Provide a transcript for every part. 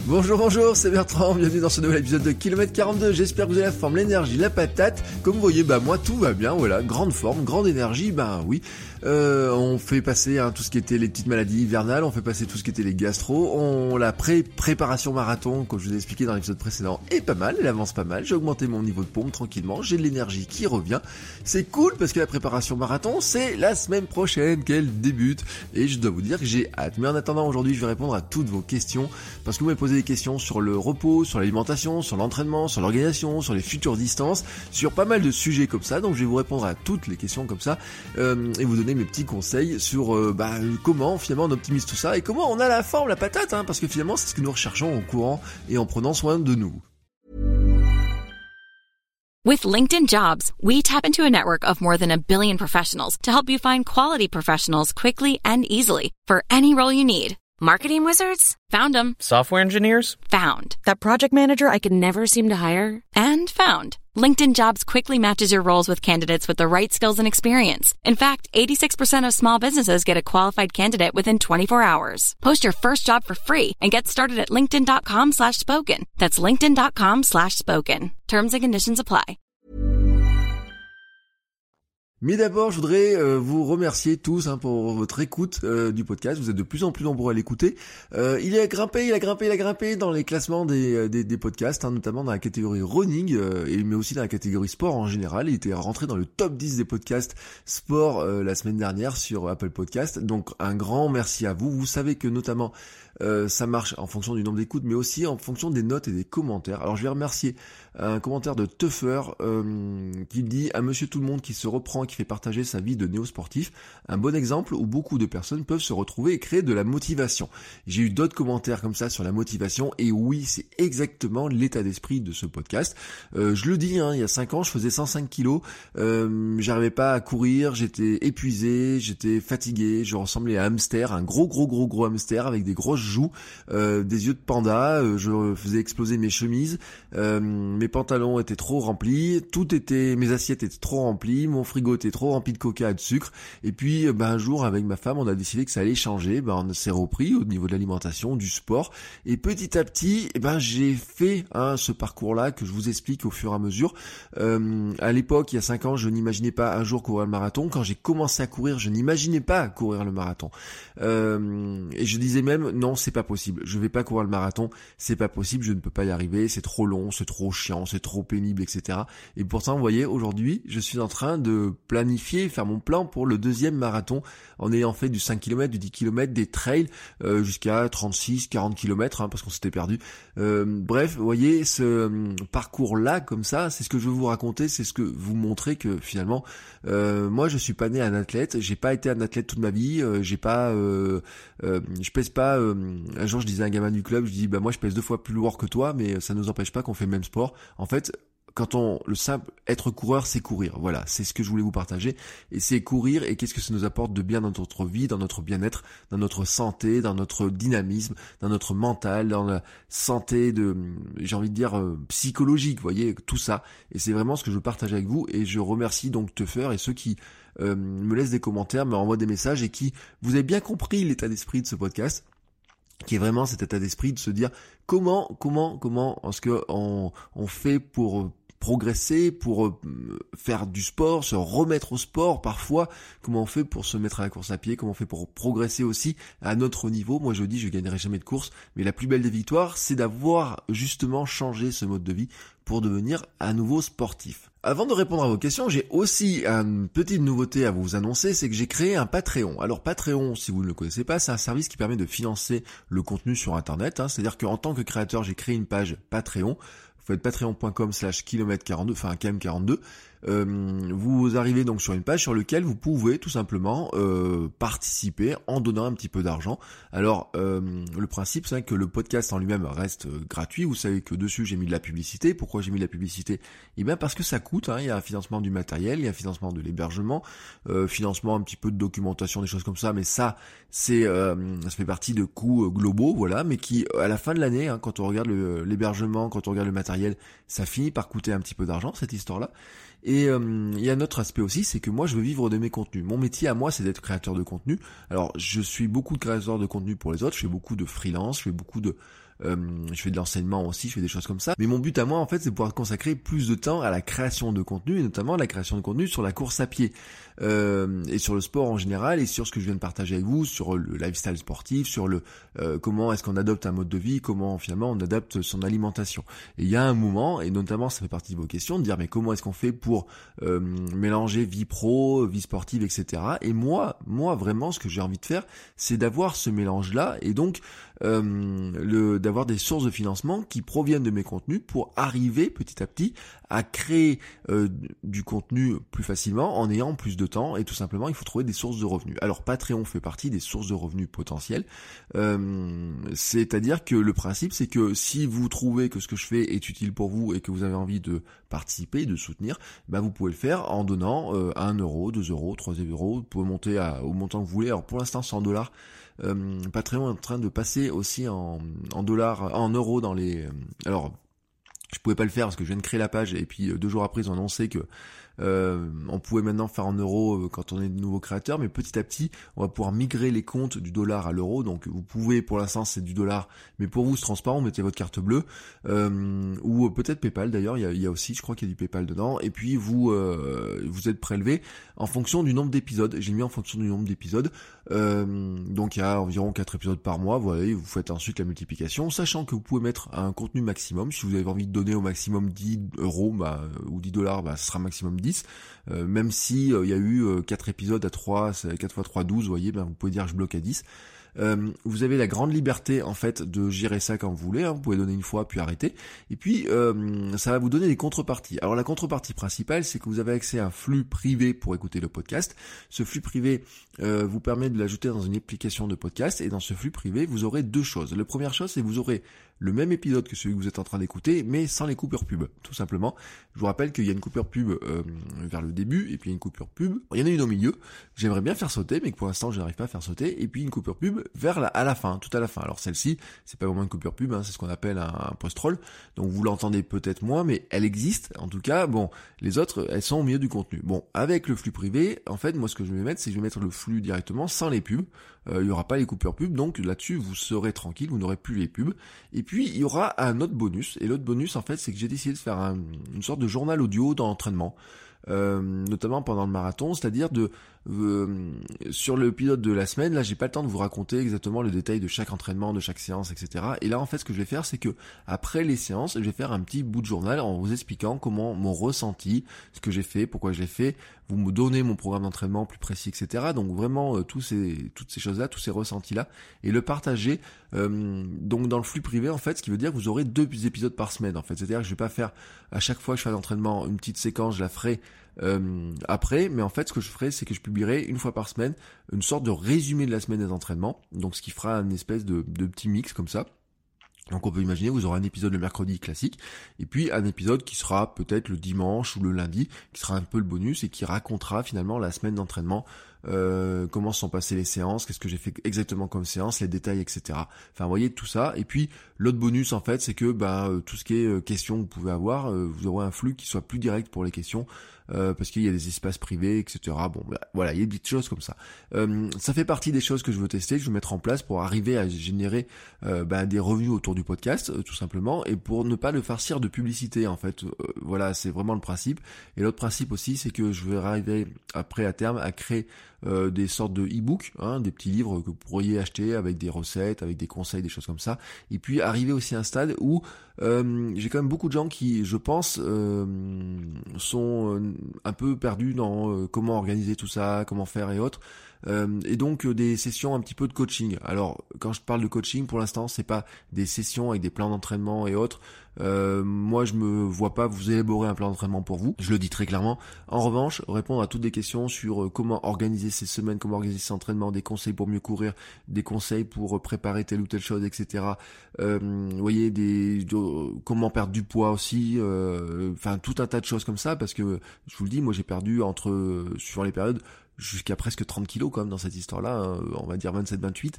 Bonjour, c'est Bertrand, bienvenue dans ce nouvel épisode de Kilomètre 42, j'espère que vous avez la forme, l'énergie, la patate. Comme vous voyez, moi tout va bien, voilà, grande forme, grande énergie, oui. On fait passer tout ce qui était les petites maladies hivernales, on fait passer tout ce qui était les gastro, la préparation marathon, comme je vous ai expliqué dans l'épisode précédent, est pas mal, elle avance pas mal, j'ai augmenté mon niveau de pompe tranquillement, j'ai de l'énergie qui revient, c'est cool parce que la préparation marathon, c'est la semaine prochaine qu'elle débute, et je dois vous dire que j'ai hâte. Mais en attendant, aujourd'hui, je vais répondre à toutes vos questions, parce que vous m'avez posé des questions sur le repos, sur l'alimentation, sur l'entraînement, sur l'organisation, sur les futures distances, sur pas mal de sujets comme ça, donc je vais vous répondre à toutes les questions comme ça, et vous donner mes petits conseils sur comment finalement on optimise tout ça, et comment on a la forme, la patate, parce que finalement c'est ce que nous recherchons en courant et en prenant soin de nous. With LinkedIn Jobs, we tap into a network of more than 1 billion professionals to help you find quality professionals quickly and easily for any role you need. Marketing wizards? Found them. Software engineers? Found. That project manager I could never seem to hire? And found. LinkedIn Jobs quickly matches your roles with candidates with the right skills and experience. In fact, 86% of small businesses get a qualified candidate within 24 hours. Post your first job for free and get started at linkedin.com/spoken. That's linkedin.com/spoken. Terms and conditions apply. Mais d'abord, je voudrais vous remercier tous pour votre écoute du podcast. Vous êtes de plus en plus nombreux à l'écouter. Il a grimpé dans les classements des podcasts, notamment dans la catégorie running, mais aussi dans la catégorie sport en général. Il était rentré dans le top 10 des podcasts sport la semaine dernière sur Apple Podcast. Donc un grand merci à vous. Vous savez que notamment ça marche en fonction du nombre d'écoutes, mais aussi en fonction des notes et des commentaires. Alors je vais remercier un commentaire de Tuffer qui dit à monsieur tout le monde qui se reprend, qui fait partager sa vie de néo-sportif, un bon exemple où beaucoup de personnes peuvent se retrouver et créer de la motivation. J'ai eu d'autres commentaires comme ça sur la motivation, et oui, c'est exactement l'état d'esprit de ce podcast. Je le dis, il y a 5 ans, je faisais 105 kilos, j'arrivais pas à courir, j'étais épuisé, j'étais fatigué, je ressemblais à un hamster, un gros hamster avec des grosses joues, des yeux de panda, je faisais exploser mes chemises, mes pantalons étaient trop remplis, mes assiettes étaient trop remplies, mon frigo était trop rempli de coca et de sucre, et puis un jour avec ma femme on a décidé que ça allait changer, on s'est repris au niveau de l'alimentation, du sport, et petit à petit j'ai fait ce parcours-là que je vous explique au fur et à mesure. À l'époque, il y a 5 ans, je n'imaginais pas un jour courir le marathon. Quand j'ai commencé à courir, je n'imaginais pas courir le marathon, et je disais même non, c'est pas possible, je vais pas courir le marathon, c'est pas possible, je ne peux pas y arriver, c'est trop long, c'est trop chiant, c'est trop pénible, etc. Et pourtant, vous voyez, aujourd'hui, je suis en train de planifier, faire mon plan pour le 2e marathon, en ayant fait du 5 km, du 10 km, des trails, jusqu'à 36, 40 km, parce qu'on s'était perdu. Bref, vous voyez, ce parcours-là, comme ça, c'est ce que je veux vous raconter, c'est ce que vous montrer que finalement, moi, je suis pas né un athlète, j'ai pas été un athlète toute ma vie, je pèse pas, un jour je disais à un gamin du club, je dis, moi je pèse 2 fois plus lourd que toi, mais ça nous empêche pas qu'on fait le même sport. En fait, le simple être coureur, c'est courir. Voilà, c'est ce que je voulais vous partager. Et c'est courir, et qu'est-ce que ça nous apporte de bien dans notre vie, dans notre bien-être, dans notre santé, dans notre dynamisme, dans notre mental, dans la santé j'ai envie de dire, psychologique, vous voyez, tout ça. Et c'est vraiment ce que je veux partager avec vous, et je remercie donc Tuffer et ceux qui me laissent des commentaires, me renvoient des messages, et qui, vous avez bien compris l'état d'esprit de ce podcast, qui est vraiment cet état d'esprit de se dire comment est-ce que on fait pour progresser, pour faire du sport, se remettre au sport parfois, comment on fait pour se mettre à la course à pied, comment on fait pour progresser aussi à notre niveau. Moi je dis, je gagnerai jamais de course, mais la plus belle des victoires, c'est d'avoir justement changé ce mode de vie pour devenir à nouveau sportif. Avant de répondre à vos questions, j'ai aussi une petite nouveauté à vous annoncer, c'est que j'ai créé un Patreon. Alors Patreon, si vous ne le connaissez pas, c'est un service qui permet de financer le contenu sur Internet, c'est-à-dire qu'en tant que créateur, j'ai créé une page Patreon. Vous faites patreon.com/km42, enfin km42. Vous arrivez donc sur une page sur laquelle vous pouvez tout simplement participer en donnant un petit peu d'argent. Alors le principe, c'est que le podcast en lui-même reste gratuit. Vous savez que dessus j'ai mis de la publicité. Pourquoi j'ai mis de la publicité ? Eh bien parce que ça coûte, il y a un financement du matériel, il y a un financement de l'hébergement, financement un petit peu de documentation, des choses comme ça, mais ça fait partie de coûts globaux, voilà, mais qui à la fin de l'année, quand on regarde l'hébergement, quand on regarde le matériel, ça finit par coûter un petit peu d'argent, cette histoire-là. Et il y a un autre aspect aussi, c'est que moi je veux vivre de mes contenus. Mon métier à moi, c'est d'être créateur de contenu. Alors je suis beaucoup de créateurs de contenu pour les autres, je fais beaucoup de freelance, je fais beaucoup de je fais de l'enseignement aussi, je fais des choses comme ça. Mais mon but à moi, en fait, c'est de pouvoir consacrer plus de temps à la création de contenu, et notamment la création de contenu sur la course à pied, et sur le sport en général, et sur ce que je viens de partager avec vous, sur le lifestyle sportif, sur le comment est-ce qu'on adopte un mode de vie, comment finalement on adapte son alimentation. Et il y a un moment, et notamment ça fait partie de vos questions, de dire mais comment est-ce qu'on fait pour mélanger vie pro, vie sportive, etc. Et moi vraiment, ce que j'ai envie de faire, c'est d'avoir ce mélange-là, et donc d'avoir des sources de financement qui proviennent de mes contenus pour arriver petit à petit à créer du contenu plus facilement en ayant plus de temps, et tout simplement il faut trouver des sources de revenus. Alors Patreon fait partie des sources de revenus potentielles, c'est-à-dire que le principe c'est que si vous trouvez que ce que je fais est utile pour vous et que vous avez envie de participer, de soutenir, vous pouvez le faire en donnant 1 euro, 2 euros, 3 euros, vous pouvez monter au montant que vous voulez. Alors pour l'instant $100. Patreon est en train de passer aussi en dollars, en euros dans les... alors, je pouvais pas le faire parce que je viens de créer la page et puis 2 jours après ils ont annoncé que on pouvait maintenant faire en euros quand on est de nouveaux créateurs, mais petit à petit on va pouvoir migrer les comptes du dollar à l'euro. Donc vous pouvez, pour l'instant c'est du dollar, mais pour vous c'est transparent, vous mettez votre carte bleue ou peut-être PayPal d'ailleurs, il y a aussi, je crois qu'il y a du PayPal dedans, et puis vous êtes prélevé en fonction du nombre d'épisodes. J'ai mis en fonction du nombre d'épisodes, donc il y a environ 4 épisodes par mois, voilà, et vous faites ensuite la multiplication, sachant que vous pouvez mettre un contenu maximum. Si vous avez envie de donner au maximum 10 euros ou 10 dollars, ce sera maximum 10, même si il y a eu 4 épisodes à 3, 4 x 3, 12, vous voyez, vous pouvez dire je bloque à 10. Vous avez la grande liberté en fait de gérer ça quand vous voulez, vous pouvez donner une fois puis arrêter, et puis ça va vous donner des contreparties. Alors la contrepartie principale, c'est que vous avez accès à un flux privé pour écouter le podcast. Ce flux privé vous permet de l'ajouter dans une application de podcast, et dans ce flux privé vous aurez 2 choses. La première chose, c'est que vous aurez le même épisode que celui que vous êtes en train d'écouter, mais sans les coupures pub, tout simplement. Je vous rappelle qu'il y a une coupure pub vers le début, et puis il y a une coupure pub, il y en a une au milieu, j'aimerais bien faire sauter, mais que pour l'instant je n'arrive pas à faire sauter, et puis une coupure pub à la fin, tout à la fin. Alors celle-ci, c'est pas vraiment une coupure pub, c'est ce qu'on appelle un post-roll, donc vous l'entendez peut-être moins, mais elle existe, en tout cas. Bon, les autres, elles sont au milieu du contenu. Bon, avec le flux privé, en fait, moi ce que je vais mettre, c'est que je vais mettre le flux directement sans les pubs, il y aura pas les coupures pubs, donc là-dessus vous serez tranquille, vous n'aurez plus les pubs. Et puis il y aura un autre bonus, et l'autre bonus en fait c'est que j'ai décidé de faire une sorte de journal audio dans l'entraînement, notamment pendant le marathon, c'est-à-dire sur le pilote de la semaine, là j'ai pas le temps de vous raconter exactement le détail de chaque entraînement, de chaque séance, etc. Et là en fait ce que je vais faire, c'est que après les séances, je vais faire un petit bout de journal en vous expliquant comment mon ressenti, ce que j'ai fait, pourquoi je l'ai fait, vous me donnez mon programme d'entraînement plus précis, etc. Donc vraiment toutes ces choses-là, tous ces ressentis-là, et le partager donc dans le flux privé en fait, ce qui veut dire que vous aurez 2 épisodes par semaine en fait. C'est-à-dire que je vais pas faire à chaque fois que je fais un entraînement une petite séquence, je la ferai après, mais en fait ce que je ferai, c'est que je publierai une fois par semaine une sorte de résumé de la semaine des entraînements, donc ce qui fera une espèce de petit mix comme ça. Donc on peut imaginer, vous aurez un épisode le mercredi classique, et puis un épisode qui sera peut-être le dimanche ou le lundi, qui sera un peu le bonus et qui racontera finalement la semaine d'entraînement, comment se sont passées les séances, qu'est-ce que j'ai fait exactement comme séance, les détails, etc. Enfin, vous voyez tout ça. Et puis l'autre bonus en fait, c'est que tout ce qui est questions que vous pouvez avoir, vous aurez un flux qui soit plus direct pour les questions. Parce qu'il y a des espaces privés, etc. Bon, voilà, il y a des petites choses comme ça. Ça fait partie des choses que je veux tester, que je veux mettre en place pour arriver à générer des revenus autour du podcast, tout simplement, et pour ne pas le farcir de publicité, en fait. Voilà, c'est vraiment le principe. Et l'autre principe aussi, c'est que je vais arriver après à terme à créer des sortes de e-books, des petits livres que vous pourriez acheter avec des recettes, avec des conseils, des choses comme ça. Et puis arriver aussi à un stade où j'ai quand même beaucoup de gens qui, je pense, sont un peu perdus dans comment organiser tout ça, comment faire et autres. Et donc des sessions un petit peu de coaching. Alors quand je parle de coaching, pour l'instant c'est pas des sessions avec des plans d'entraînement et autres. Moi je me vois pas vous élaborer un plan d'entraînement pour vous, je le dis très clairement. En revanche, répondre à toutes des questions sur comment organiser ces semaines, comment organiser ces entraînements, des conseils pour mieux courir, des conseils pour préparer telle ou telle chose, etc. Vous voyez, comment perdre du poids aussi, enfin tout un tas de choses comme ça, parce que je vous le dis, moi j'ai perdu suivant les périodes, jusqu'à presque 30 kilos quand même dans cette histoire-là, hein, on va dire 27-28.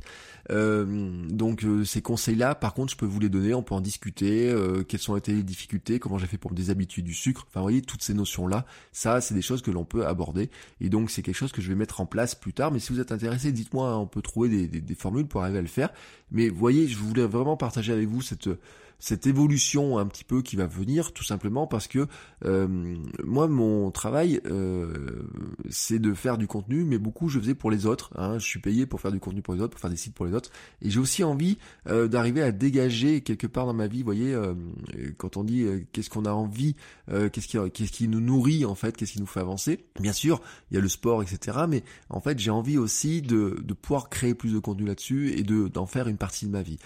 Donc ces conseils-là, par contre, je peux vous les donner, on peut en discuter, quelles ont été les difficultés, comment j'ai fait pour me déshabituer du sucre, enfin vous voyez, toutes ces notions-là, ça c'est des choses que l'on peut aborder, et donc c'est quelque chose que je vais mettre en place plus tard, mais si vous êtes intéressé, dites-moi, hein, on peut trouver des formules pour arriver à le faire, mais vous voyez, je voulais vraiment partager avec vous cette évolution un petit peu qui va venir, tout simplement parce que moi mon travail c'est de faire du contenu, mais beaucoup je faisais pour les autres, hein, je suis payé pour faire du contenu pour les autres, pour faire des sites pour les autres, et j'ai aussi envie d'arriver à dégager quelque part dans ma vie, vous voyez, quand on dit qu'est-ce qu'on a envie, qu'est-ce qui nous nourrit en fait, qu'est-ce qui nous fait avancer, bien sûr il y a le sport, etc., mais en fait j'ai envie aussi de pouvoir créer plus de contenu là-dessus et d'en faire une partie de ma vie,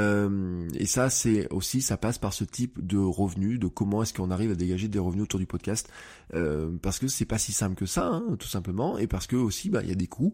et ça c'est aussi, ça passe par ce type de revenus, de comment est-ce qu'on arrive à dégager des revenus autour du podcast, parce que c'est pas si simple que ça, hein, tout simplement, et parce que aussi il y a des coûts,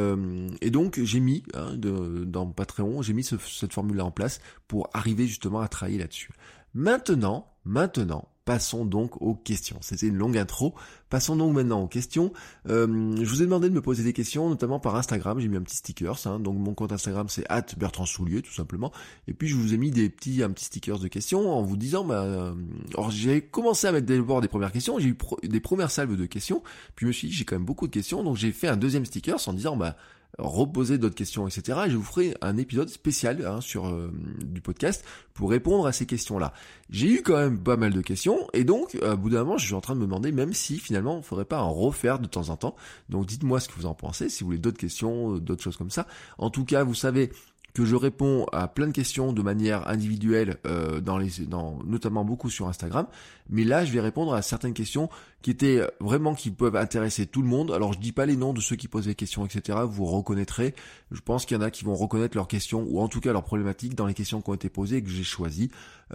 et donc j'ai mis dans Patreon, j'ai mis cette formule là en place pour arriver justement à travailler là-dessus. Maintenant, passons donc aux questions. C'était une longue intro. Passons donc maintenant aux questions. Je vous ai demandé de me poser des questions, notamment par Instagram. J'ai mis un petit stickers. Hein. Donc mon compte Instagram c'est @BertrandSoulier tout simplement. Et puis je vous ai mis un petit stickers de questions en vous disant, alors j'ai commencé à mettre d'abord des premières questions. J'ai eu des premières salves de questions. Puis je me suis dit j'ai quand même beaucoup de questions, donc j'ai fait un deuxième stickers en disant reposer d'autres questions, etc. Et je vous ferai un épisode spécial sur du podcast pour répondre à ces questions-là. J'ai eu quand même pas mal de questions, et donc, à bout d'un moment, je suis en train de me demander même si finalement, il ne faudrait pas en refaire de temps en temps. Donc dites-moi ce que vous en pensez, si vous voulez d'autres questions, d'autres choses comme ça. En tout cas, vous savez que je réponds à plein de questions de manière individuelle, notamment beaucoup sur Instagram, mais là je vais répondre à certaines questions qui peuvent intéresser tout le monde. Alors je dis pas les noms de ceux qui posent les questions, etc. Vous reconnaîtrez. Je pense qu'il y en a qui vont reconnaître leurs questions, ou en tout cas leurs problématiques dans les questions qui ont été posées et que j'ai choisies.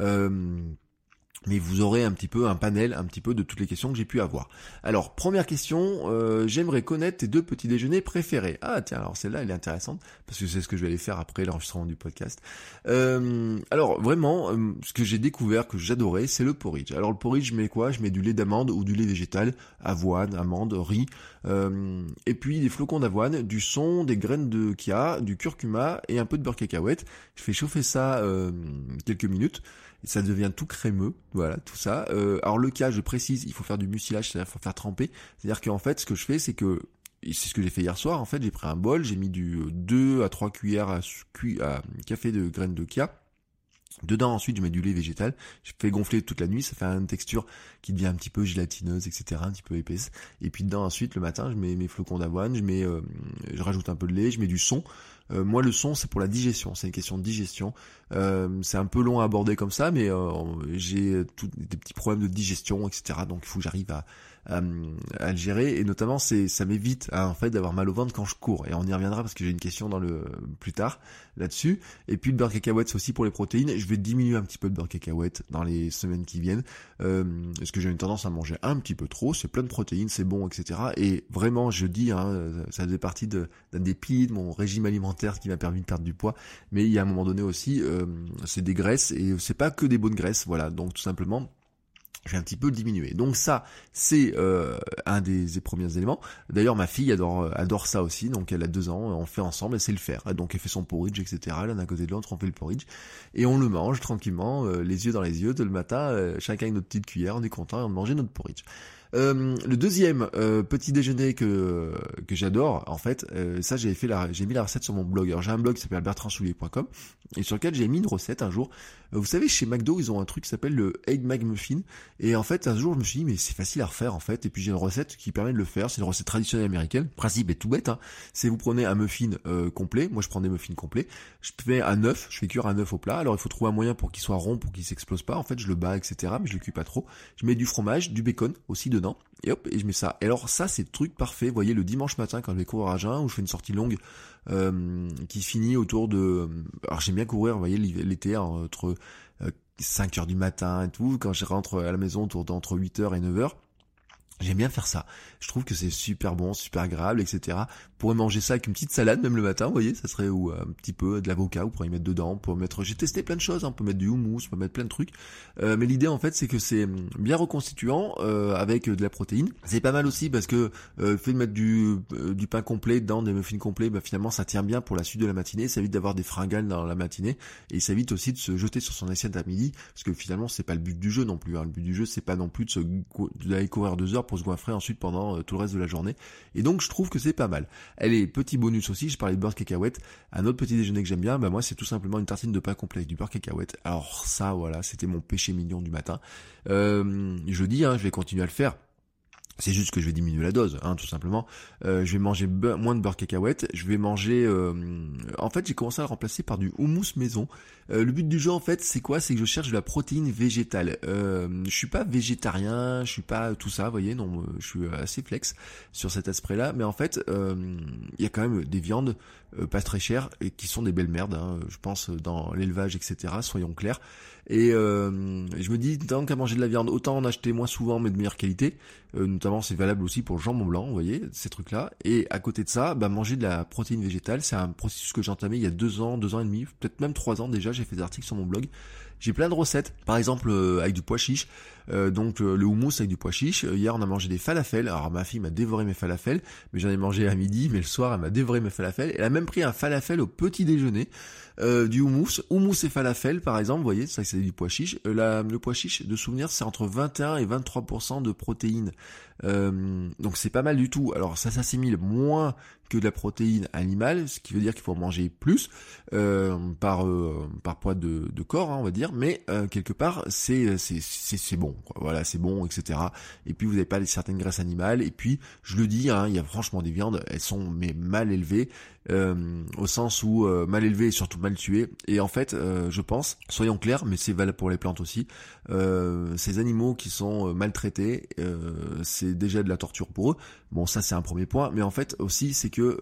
Mais vous aurez un petit peu un panel de toutes les questions que j'ai pu avoir. Alors, première question, j'aimerais connaître tes 2 petits déjeuners préférés. Ah tiens, alors celle-là elle est intéressante, parce que c'est ce que je vais aller faire après l'enregistrement du podcast. Alors vraiment, ce que j'ai découvert, que j'adorais, c'est le porridge. Alors le porridge, je mets quoi ? Je mets du lait d'amande ou du lait végétal, avoine, amande, riz, et puis des flocons d'avoine, du son, des graines de chia, du curcuma et un peu de beurre cacahuète. Je fais chauffer ça quelques minutes. Et ça devient tout crémeux, voilà, tout ça. Alors le cas, je précise, il faut faire du mucilage, c'est-à-dire qu'il faut faire tremper. C'est-à-dire qu'en fait, ce que je fais, c'est ce que j'ai fait hier soir, en fait, j'ai pris un bol, j'ai mis du 2 à 3 cuillères à café de graines de chia. Dedans, ensuite, je mets du lait végétal. Je fais gonfler toute la nuit. Ça fait une texture qui devient un petit peu gélatineuse, etc., un petit peu épaisse. Et puis dedans, ensuite, le matin, je mets mes flocons d'avoine. Je rajoute un peu de lait. Je mets du son. Moi, le son, c'est pour la digestion. C'est une question de digestion. C'est un peu long à aborder comme ça, mais j'ai des petits problèmes de digestion, etc. Donc, il faut que j'arrive à le gérer, et notamment ça m'évite en fait d'avoir mal au ventre quand je cours, et on y reviendra parce que j'ai une question plus tard là-dessus. Et puis le beurre cacahuète, c'est aussi pour les protéines. Je vais diminuer un petit peu le beurre cacahuète dans les semaines qui viennent, parce que j'ai une tendance à manger un petit peu trop. C'est plein de protéines, c'est bon, etc. Et vraiment, je dis, ça faisait partie d'un des piliers de mon régime alimentaire qui m'a permis de perdre du poids, mais il y a un moment donné aussi, c'est des graisses, et c'est pas que des bonnes graisses, voilà. Donc tout simplement, je vais un petit peu le diminuer. Donc ça, c'est un des premiers éléments. D'ailleurs, ma fille adore ça aussi. Donc elle a 2 ans, on fait ensemble, elle sait le faire. Donc elle fait son porridge, etc. L'un à côté de l'autre, on fait le porridge. Et on le mange tranquillement, les yeux dans les yeux, le matin, chacun avec notre petite cuillère, on est content de manger notre porridge. Le deuxième petit déjeuner que j'adore, en fait, ça j'ai mis la recette sur mon blog. Alors j'ai un blog qui s'appelle bertrandsoulier.com, et sur lequel j'ai mis une recette un jour. Vous savez, chez McDo, ils ont un truc qui s'appelle le Egg McMuffin, et en fait un jour je me suis dit mais c'est facile à refaire en fait, et puis j'ai une recette qui permet de le faire. C'est une recette traditionnelle américaine. Le principe est tout bête, c'est vous prenez un muffin complet. Moi je prends des muffins complets, je fais un œuf, je fais cuire un œuf au plat. Alors il faut trouver un moyen pour qu'il soit rond, pour qu'il s'explose pas. En fait je le bats, etc., mais je le cuis pas trop. Je mets du fromage, du bacon aussi dedans, et hop, et je mets ça. Et alors ça c'est le truc parfait, vous voyez, le dimanche matin quand je vais courir à jeun, où je fais une sortie longue qui finit autour de... Alors j'aime bien courir, vous voyez, l'été, entre 5h du matin et tout, quand je rentre à la maison entre 8h et 9h. J'aime bien faire ça. Je trouve que c'est super bon, super agréable, etc. On pourrait manger ça avec une petite salade, même le matin, vous voyez, ça serait, ou un petit peu de l'avocat, vous pourrez y mettre dedans, j'ai testé plein de choses, on peut mettre du houmous, on peut mettre plein de trucs. Mais l'idée, en fait, c'est que c'est bien reconstituant, avec de la protéine. C'est pas mal aussi parce que, le fait de mettre du pain complet dedans, des muffins complets, bah, finalement, ça tient bien pour la suite de la matinée, ça évite d'avoir des fringales dans la matinée, et ça évite aussi de se jeter sur son assiette à midi, parce que finalement, c'est pas le but du jeu non plus, hein. Le but du jeu, c'est pas non plus d'aller courir 2 heures pour se goinfrer ensuite pendant tout le reste de la journée. Et donc je trouve que c'est pas mal. Allez, petit bonus aussi, je parlais de beurre cacahuète. Un autre petit déjeuner que j'aime bien, bah moi c'est tout simplement une tartine de pain complet avec du beurre cacahuète. Alors ça, voilà, c'était mon péché mignon du matin. Je dis, je vais continuer à le faire. C'est juste que je vais diminuer la dose, tout simplement. Je vais manger moins de beurre cacahuète. Je vais manger... En fait, j'ai commencé à le remplacer par du houmous maison. Le but du jeu, en fait, c'est quoi? C'est que je cherche de la protéine végétale. Je suis pas végétarien, je suis pas tout ça, vous voyez. Non, je suis assez flex sur cet aspect-là. Mais en fait, il y a quand même des viandes pas très chères et qui sont des belles merdes. Je pense dans l'élevage, etc. Soyons clairs. Et je me dis, tant qu'à manger de la viande, autant en acheter moins souvent mais de meilleure qualité. Notamment c'est valable aussi pour le jambon blanc, vous voyez, ces trucs-là. Et à côté de ça, manger de la protéine végétale, c'est un processus que j'ai entamé il y a 2 ans et demi, peut-être même 3 ans déjà, j'ai fait des articles sur mon blog. J'ai plein de recettes, par exemple avec du pois chiche, donc le houmous avec du pois chiche. Hier on a mangé des falafels, alors ma fille m'a dévoré mes falafels, mais j'en ai mangé à midi, mais le soir elle m'a dévoré mes falafels. Elle a même pris un falafel au petit déjeuner, du houmous et falafel par exemple, vous voyez, ça c'est du pois chiche. Le pois chiche, de souvenir, c'est entre 21 et 23% de protéines. Donc c'est pas mal du tout. Alors ça s'assimile moins que de la protéine animale, ce qui veut dire qu'il faut en manger plus par poids de corps, on va dire, mais quelque part c'est bon, quoi. Voilà, c'est bon, etc. Et puis vous n'avez pas certaines graisses animales, et puis je le dis, il y a franchement des viandes, elles sont mal élevées, au sens où mal élevées et surtout mal tuées. Et en fait, je pense, soyons clairs, mais c'est valable pour les plantes aussi, ces animaux qui sont maltraités, c'est déjà de la torture pour eux. Bon, ça c'est un premier point, mais en fait aussi c'est que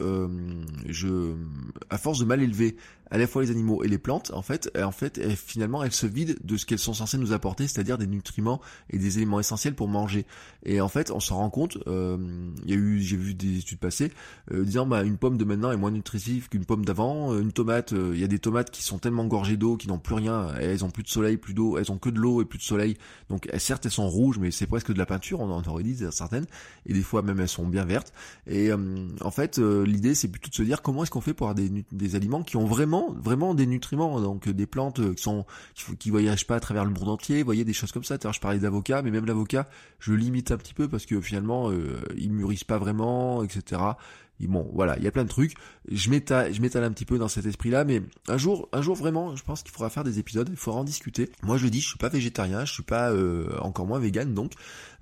à force de mal élever à la fois les animaux et les plantes, en fait, finalement, elles se vident de ce qu'elles sont censées nous apporter, c'est-à-dire des nutriments et des éléments essentiels pour manger. Et en fait, on s'en rend compte. J'ai vu des études passer disant, une pomme de maintenant est moins nutritive qu'une pomme d'avant. Une tomate, il y a des tomates qui sont tellement gorgées d'eau, qui n'ont plus rien. Elles ont plus de soleil, plus d'eau. Elles ont que de l'eau et plus de soleil. Donc, certes, elles sont rouges, mais c'est presque de la peinture. On en aurait dit certaines. Et des fois, même elles sont bien vertes. Et en fait, l'idée, c'est plutôt de se dire comment est-ce qu'on fait pour avoir des aliments qui ont vraiment des nutriments, donc des plantes qui voyagent pas à travers le monde entier, vous voyez, des choses comme ça. Je parlais d'avocat, mais même l'avocat, je le limite un petit peu parce que finalement, ils mûrissent pas vraiment, etc. Et bon, voilà, il y a plein de trucs. Je m'étale un petit peu dans cet esprit-là, mais un jour vraiment, je pense qu'il faudra faire des épisodes, il faudra en discuter. Moi, je le dis, je suis pas végétarien, je suis pas encore moins vegan, donc,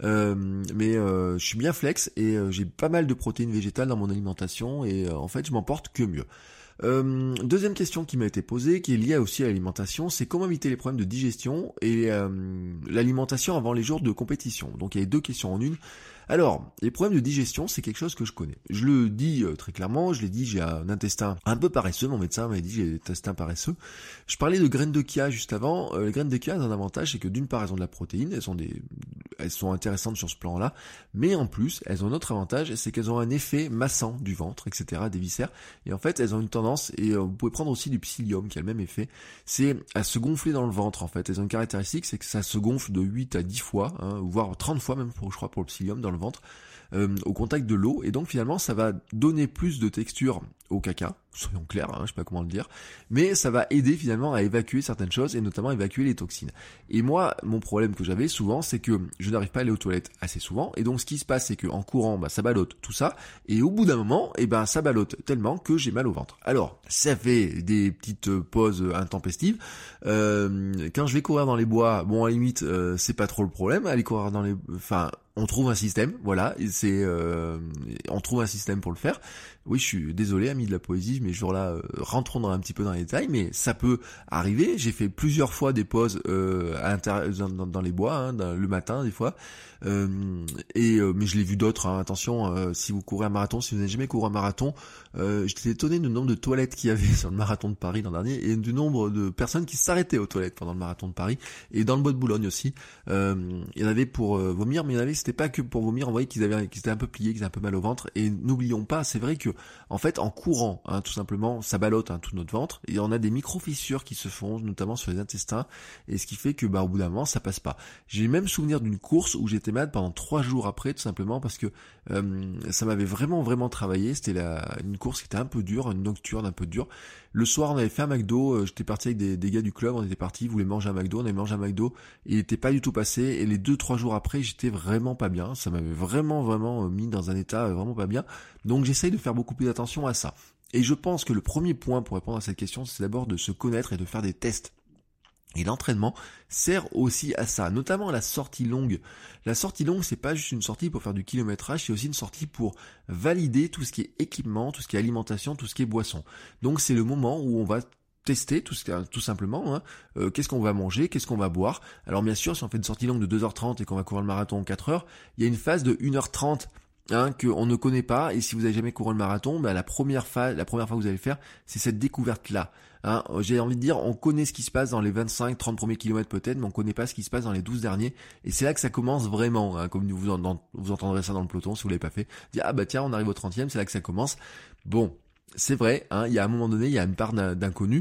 mais je suis bien flex et j'ai pas mal de protéines végétales dans mon alimentation et en fait, je m'en porte que mieux. Deuxième question qui m'a été posée, qui est liée aussi à l'alimentation, c'est comment éviter les problèmes de digestion et l'alimentation avant les jours de compétition. Donc il y a 2 questions en une. Alors, les problèmes de digestion, c'est quelque chose que je connais. Je le dis très clairement, je l'ai dit, j'ai un intestin un peu paresseux, mon médecin m'a dit j'ai un intestin paresseux. Je parlais de graines de chia juste avant. Les graines de chia ont un avantage, c'est que d'une part, elles ont de la protéine, elles sont intéressantes sur ce plan-là, mais en plus, elles ont un autre avantage, c'est qu'elles ont un effet massant du ventre, etc., des viscères, et en fait, elles ont une tendance, et vous pouvez prendre aussi du psyllium qui a le même effet, c'est à se gonfler dans le ventre, en fait. Elles ont une caractéristique, c'est que ça se gonfle de 8 à 10 fois, voire 30 fois même, je crois, pour le psyllium dans le ventre, au contact de l'eau, et donc finalement ça va donner plus de texture au caca, soyons clairs, je sais pas comment le dire, mais ça va aider finalement à évacuer certaines choses et notamment évacuer les toxines. Et moi, mon problème que j'avais souvent, c'est que je n'arrive pas à aller aux toilettes assez souvent, et donc ce qui se passe, c'est que en courant, ça ballotte tout ça, et au bout d'un moment, ça ballotte tellement que j'ai mal au ventre. Alors, ça fait des petites pauses intempestives. Quand je vais courir dans les bois, bon, à la limite, c'est pas trop le problème. Aller courir on trouve un système, voilà, on trouve un système pour le faire. Oui, je suis désolé, amis de la poésie, mes jours-là, rentrons un petit peu dans les détails, mais ça peut arriver. J'ai fait plusieurs fois des pauses dans les bois, le matin des fois, mais je l'ai vu d'autres. Attention, si vous courez un marathon, si vous n'avez jamais couru un marathon, j'étais étonné du nombre de toilettes qu'il y avait sur le marathon de Paris l'an dernier et du nombre de personnes qui s'arrêtaient aux toilettes pendant le marathon de Paris et dans le bois de Boulogne aussi. Il y en avait pour vomir, mais il y en avait c'était pas que pour vomir. On voyait qu'ils étaient un peu pliés, qu'ils avaient un peu mal au ventre. Et n'oublions pas, c'est vrai que en fait en courant, tout simplement, ça ballotte tout notre ventre et on a des micro fissures qui se font, notamment sur les intestins, et ce qui fait que au bout d'un moment ça passe pas. J'ai même souvenir d'une course où j'étais malade pendant 3 jours après, tout simplement parce que ça m'avait vraiment travaillé. C'était une course qui était un peu dure, une nocturne un peu dure. Le soir, on avait fait un McDo, j'étais parti avec des gars du club, on était partis, ils voulaient manger un McDo, on avait mangé un McDo, et il était pas du tout passé, et les 2-3 jours après, j'étais vraiment pas bien, ça m'avait vraiment mis dans un état vraiment pas bien, donc j'essaye de faire beaucoup plus attention à ça. Et je pense que le premier point pour répondre à cette question, c'est d'abord de se connaître et de faire des tests. Et l'entraînement sert aussi à ça, notamment à la sortie longue. La sortie longue, c'est pas juste une sortie pour faire du kilométrage, c'est aussi une sortie pour valider tout ce qui est équipement, tout ce qui est alimentation, tout ce qui est boisson. Donc c'est le moment où on va tester tout simplement, qu'est-ce qu'on va manger, qu'est-ce qu'on va boire. Alors bien sûr, si on fait une sortie longue de 2h30 et qu'on va courir le marathon en 4h, il y a une phase de 1h30 qu'on ne connaît pas, et si vous avez jamais couru le marathon, la première fois que vous allez faire, c'est cette découverte-là. J'ai envie de dire, on connaît ce qui se passe dans les 25-30 premiers kilomètres peut-être, mais on connaît pas ce qui se passe dans les 12 derniers, et c'est là que ça commence vraiment, comme vous entendrez ça dans le peloton si vous l'avez pas fait. Dire, tiens, on arrive au 30e, c'est là que ça commence. Bon, c'est vrai, il y a un moment donné, il y a une part d'inconnu.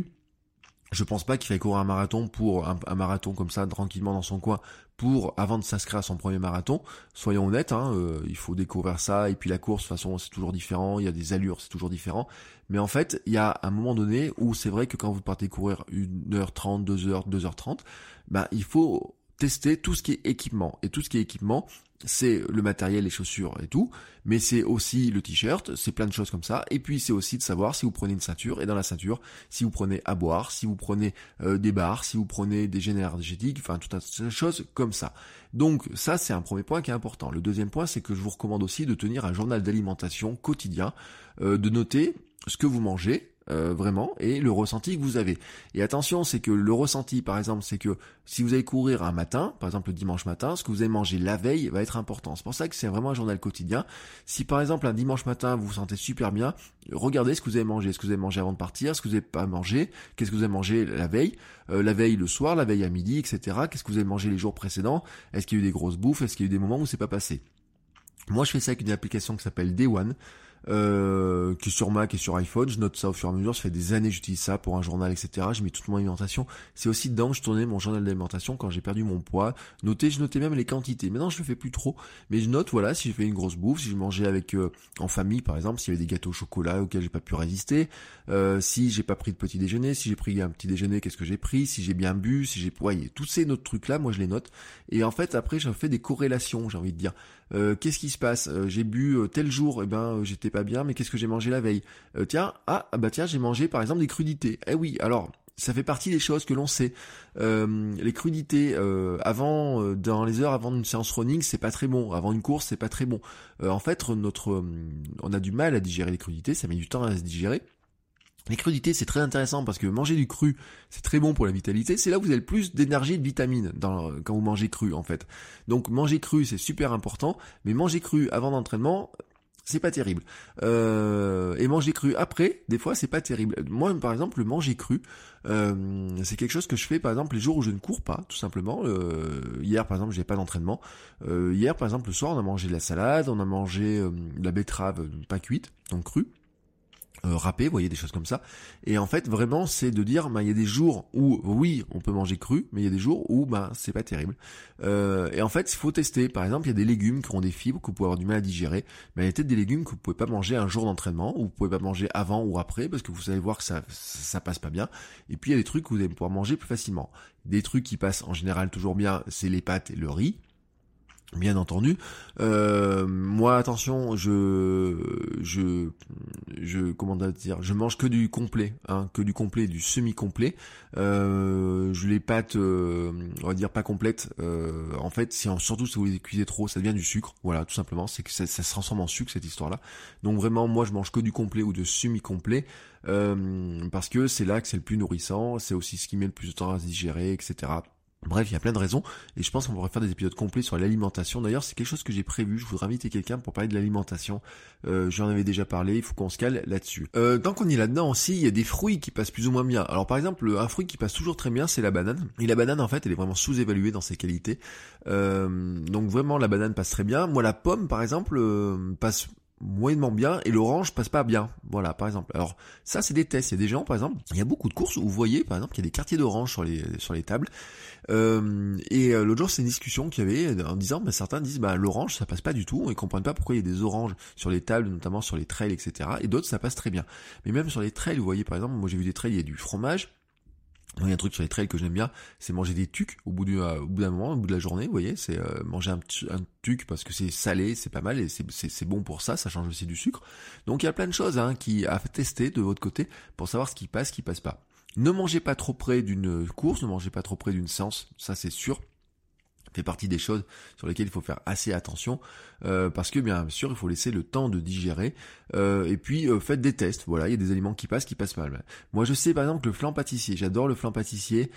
Je pense pas qu'il faille courir un marathon pour un marathon comme ça, tranquillement dans son coin, avant de s'inscrire à son premier marathon. Soyons honnêtes, il faut découvrir ça, et puis la course, de toute façon, c'est toujours différent, il y a des allures, c'est toujours différent. Mais en fait, il y a un moment donné où c'est vrai que quand vous partez courir 1h30, 2h, 2h30, il faut tester tout ce qui est équipement. Et tout ce qui est équipement, c'est le matériel, les chaussures et tout, mais c'est aussi le t-shirt, c'est plein de choses comme ça, et puis c'est aussi de savoir si vous prenez une ceinture, et dans la ceinture, si vous prenez à boire, si vous prenez des barres, si vous prenez des gènes énergétiques, enfin tout un tas de choses comme ça. Donc ça, c'est un premier point qui est important. Le deuxième point, c'est que je vous recommande aussi de tenir un journal d'alimentation quotidien, de noter ce que vous mangez, vraiment, et le ressenti que vous avez. Et attention, c'est que le ressenti, par exemple, c'est que si vous allez courir un matin, par exemple le dimanche matin, ce que vous avez mangé la veille va être important. C'est pour ça que c'est vraiment un journal quotidien. Si par exemple un dimanche matin vous vous sentez super bien, regardez ce que vous avez mangé. Est-ce que vous avez mangé avant de partir? Est-ce que vous n'avez pas mangé? Qu'est-ce que vous avez mangé la veille le soir, la veille à midi, etc. Qu'est-ce que vous avez mangé les jours précédents? Est-ce qu'il y a eu des grosses bouffes? Est-ce qu'il y a eu des moments où c'est pas passé? Moi, je fais ça avec une application qui s'appelle Day One, qui est sur Mac et sur iPhone. Je note ça au fur et à mesure. Ça fait des années que j'utilise ça pour un journal, etc. Je mets toute mon alimentation. C'est aussi dedans que je tournais mon journal d'alimentation quand j'ai perdu mon poids. Je notais même les quantités. Maintenant, je le fais plus trop, mais je note, voilà, si j'ai fait une grosse bouffe, si je mangeais avec en famille, par exemple, s'il y avait des gâteaux au chocolat auxquels j'ai pas pu résister, si j'ai pas pris de petit déjeuner, si j'ai pris un petit déjeuner, qu'est-ce que j'ai pris, si j'ai bien bu, si j'ai tous ces autres trucs-là, moi je les note. Et en fait, après, je fais des corrélations, j'ai envie de dire. Qu'est-ce qui se passe? J'ai bu tel jour, j'étais pas bien, mais qu'est-ce que j'ai mangé la veille? Tiens, j'ai mangé par exemple des crudités. Eh oui, alors ça fait partie des choses que l'on sait. Les crudités dans les heures avant une séance running, c'est pas très bon. Avant une course, c'est pas très bon. En fait, on a du mal à digérer les crudités, ça met du temps à se digérer. Les crudités, c'est très intéressant parce que manger du cru, c'est très bon pour la vitalité. C'est là où vous avez le plus d'énergie et de vitamines quand vous mangez cru, en fait. Donc, manger cru, c'est super important, mais manger cru avant d'entraînement, c'est pas terrible. Et manger cru après, des fois, c'est pas terrible. Moi, par exemple, le manger cru, c'est quelque chose que je fais, par exemple, les jours où je ne cours pas, tout simplement. Hier, par exemple, j'ai pas d'entraînement. Hier, par exemple, le soir, on a mangé de la salade, on a mangé de la betterave pas cuite, donc crue. Râpé, vous voyez, des choses comme ça. Et en fait, vraiment, c'est de dire, il y a des jours où, oui, on peut manger cru, mais il y a des jours où, c'est pas terrible. Et en fait, il faut tester. Par exemple, il y a des légumes qui ont des fibres que vous pouvez avoir du mal à digérer. Mais il y a peut-être des légumes que vous pouvez pas manger un jour d'entraînement, ou vous pouvez pas manger avant ou après, parce que vous allez voir que ça passe pas bien. Et puis, il y a des trucs que vous allez pouvoir manger plus facilement. Des trucs qui passent en général toujours bien, c'est les pâtes et le riz. Bien entendu, moi attention, je comment dire, je mange que du complet, que du complet, du semi-complet. Je les pâtes, on va dire pas complètes. En fait, surtout si vous les cuisez trop, ça devient du sucre. Voilà, tout simplement, c'est que ça se transforme en sucre cette histoire-là. Donc vraiment, moi je mange que du complet ou de semi-complet. Parce que c'est là que c'est le plus nourrissant, c'est aussi ce qui met le plus de temps à se digérer, etc. Bref, il y a plein de raisons, et je pense qu'on pourrait faire des épisodes complets sur l'alimentation. D'ailleurs, c'est quelque chose que j'ai prévu, je voudrais inviter quelqu'un pour parler de l'alimentation. J'en avais déjà parlé, il faut qu'on se cale là-dessus. Tant qu'on est là-dedans aussi, il y a des fruits qui passent plus ou moins bien. Alors par exemple, un fruit qui passe toujours très bien, c'est la banane. Et la banane, en fait, elle est vraiment sous-évaluée dans ses qualités. Donc vraiment, la banane passe très bien. Moi, la pomme, par exemple, passe moyennement bien, et l'orange passe pas bien. Voilà, par exemple. Alors, ça, c'est des tests. Il y a des gens, par exemple, il y a beaucoup de courses où vous voyez, par exemple, qu'il y a des quartiers d'orange sur les tables. L'autre jour, c'est une discussion qu'il y avait en disant, certains disent, l'orange, ça passe pas du tout. Ils comprennent pas pourquoi il y a des oranges sur les tables, notamment sur les trails, etc. Et d'autres, ça passe très bien. Mais même sur les trails, vous voyez, par exemple, moi j'ai vu des trails, il y a du fromage. Il y a un truc sur les trails que j'aime bien, c'est manger des tucs au bout d'un moment, au bout de la journée, vous voyez, c'est manger un tuc parce que c'est salé, c'est pas mal et c'est bon pour ça change aussi du sucre. Donc il y a plein de choses à tester de votre côté pour savoir ce qui passe pas. Ne mangez pas trop près d'une course, ne mangez pas trop près d'une séance, ça c'est sûr. Fait partie des choses sur lesquelles il faut faire assez attention parce que bien sûr il faut laisser le temps de digérer et puis faites des tests. Voilà, il y a des aliments qui passent mal. Moi je sais par exemple que le flan pâtissier, j'adore le flan pâtissier.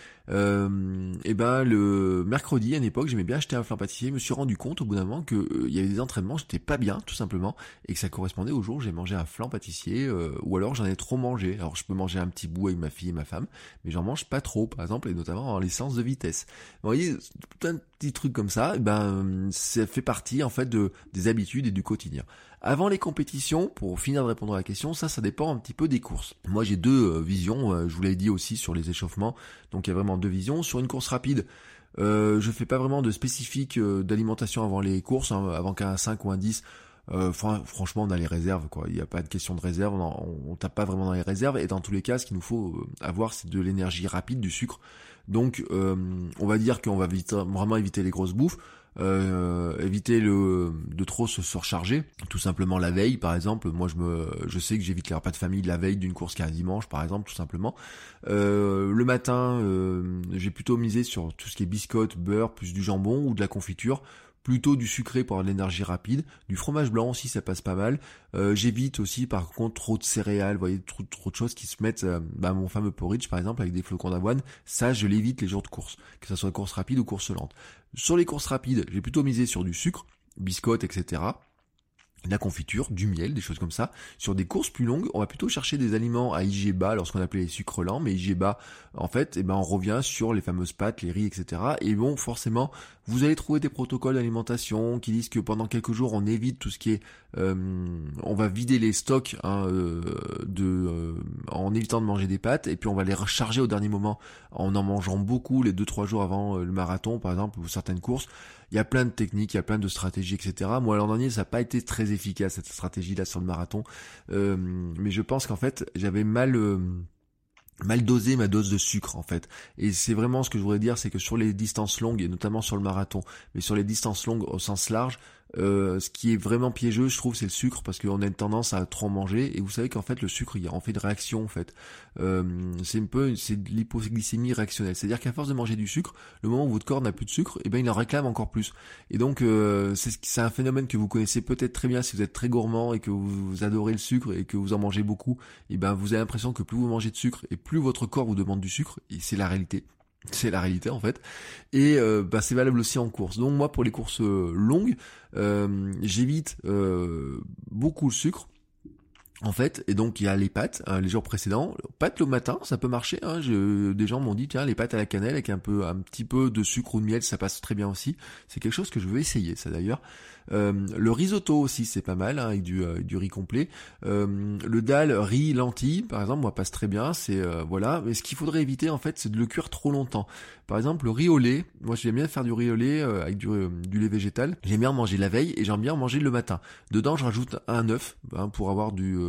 Le mercredi à une époque j'aimais bien acheter un flan pâtissier. Je me suis rendu compte au bout d'un moment que il y avait des entraînements, j'étais pas bien tout simplement et que ça correspondait au jour où j'ai mangé un flan pâtissier ou alors j'en ai trop mangé. Alors je peux manger un petit bout avec ma fille et ma femme, mais j'en mange pas trop par exemple et notamment en les séances de vitesse. Vous voyez, plein de petits trucs comme ça, ça fait partie en fait des habitudes et du quotidien. Avant les compétitions, pour finir de répondre à la question, ça dépend un petit peu des courses. Moi j'ai deux visions, je vous l'avais dit aussi sur les échauffements, donc il y a vraiment deux visions. Sur une course rapide, je fais pas vraiment de spécifique d'alimentation avant les courses, avant qu'un 5 ou un 10. Franchement on a les réserves quoi, il n'y a pas de question de réserve, on tape pas vraiment dans les réserves et dans tous les cas ce qu'il nous faut avoir c'est de l'énergie rapide, du sucre. Donc on va dire qu'on va vraiment éviter les grosses bouffes, éviter de trop se surcharger, tout simplement la veille par exemple. Moi je sais que j'évite les repas de famille de la veille d'une course qui est un dimanche par exemple, tout simplement. Le matin j'ai plutôt misé sur tout ce qui est biscottes, beurre, plus du jambon ou de la confiture. Plutôt du sucré pour avoir de l'énergie rapide, du fromage blanc aussi ça passe pas mal. J'évite aussi par contre trop de céréales, vous voyez, trop de choses qui se mettent, mon fameux porridge par exemple avec des flocons d'avoine, ça je l'évite les jours de course, que ça soit course rapide ou course lente. Sur les courses rapides, j'ai plutôt misé sur du sucre, biscottes, etc. De la confiture, du miel, des choses comme ça. Sur des courses plus longues, on va plutôt chercher des aliments à IG bas, lorsqu'on appelait les sucres lents, mais IG bas, en fait, on revient sur les fameuses pâtes, les riz, etc. Et bon, forcément, vous allez trouver des protocoles d'alimentation qui disent que pendant quelques jours, on évite tout ce qui est, on va vider les stocks en évitant de manger des pâtes, et puis on va les recharger au dernier moment en mangeant beaucoup les 2-3 jours avant le marathon, par exemple, ou certaines courses. Il y a plein de techniques, il y a plein de stratégies, etc. Moi, l'an dernier, ça n'a pas été très efficace, cette stratégie-là sur le marathon. Mais je pense qu'en fait, j'avais mal dosé ma dose de sucre, en fait. Et c'est vraiment ce que je voudrais dire, c'est que sur les distances longues, et notamment sur le marathon, mais sur les distances longues au sens large, ce qui est vraiment piégeux, je trouve, c'est le sucre, parce qu'on a une tendance à trop en manger, et vous savez qu'en fait, le sucre, il en fait une réaction, en fait. C'est de l'hypoglycémie réactionnelle. C'est-à-dire qu'à force de manger du sucre, le moment où votre corps n'a plus de sucre, il en réclame encore plus. Et donc, c'est un phénomène que vous connaissez peut-être très bien si vous êtes très gourmand et que vous adorez le sucre et que vous en mangez beaucoup. Et vous avez l'impression que plus vous mangez de sucre et plus votre corps vous demande du sucre, et c'est la réalité. C'est la réalité en fait, et c'est valable aussi en course. Donc moi pour les courses longues, j'évite beaucoup le sucre en fait, et donc il y a les pâtes, les jours précédents, pâtes le matin, ça peut marcher. Des gens m'ont dit tiens les pâtes à la cannelle avec un petit peu de sucre ou de miel, ça passe très bien aussi. C'est quelque chose que je veux essayer ça d'ailleurs. Le risotto aussi c'est pas mal avec du riz complet. Le dalle riz lentilles par exemple moi passe très bien, c'est voilà. Mais ce qu'il faudrait éviter en fait c'est de le cuire trop longtemps. Par exemple le riz au lait, moi j'aime bien faire du riz au lait avec du lait végétal. J'aime bien en manger la veille et j'aime bien en manger le matin. Dedans je rajoute un œuf pour avoir du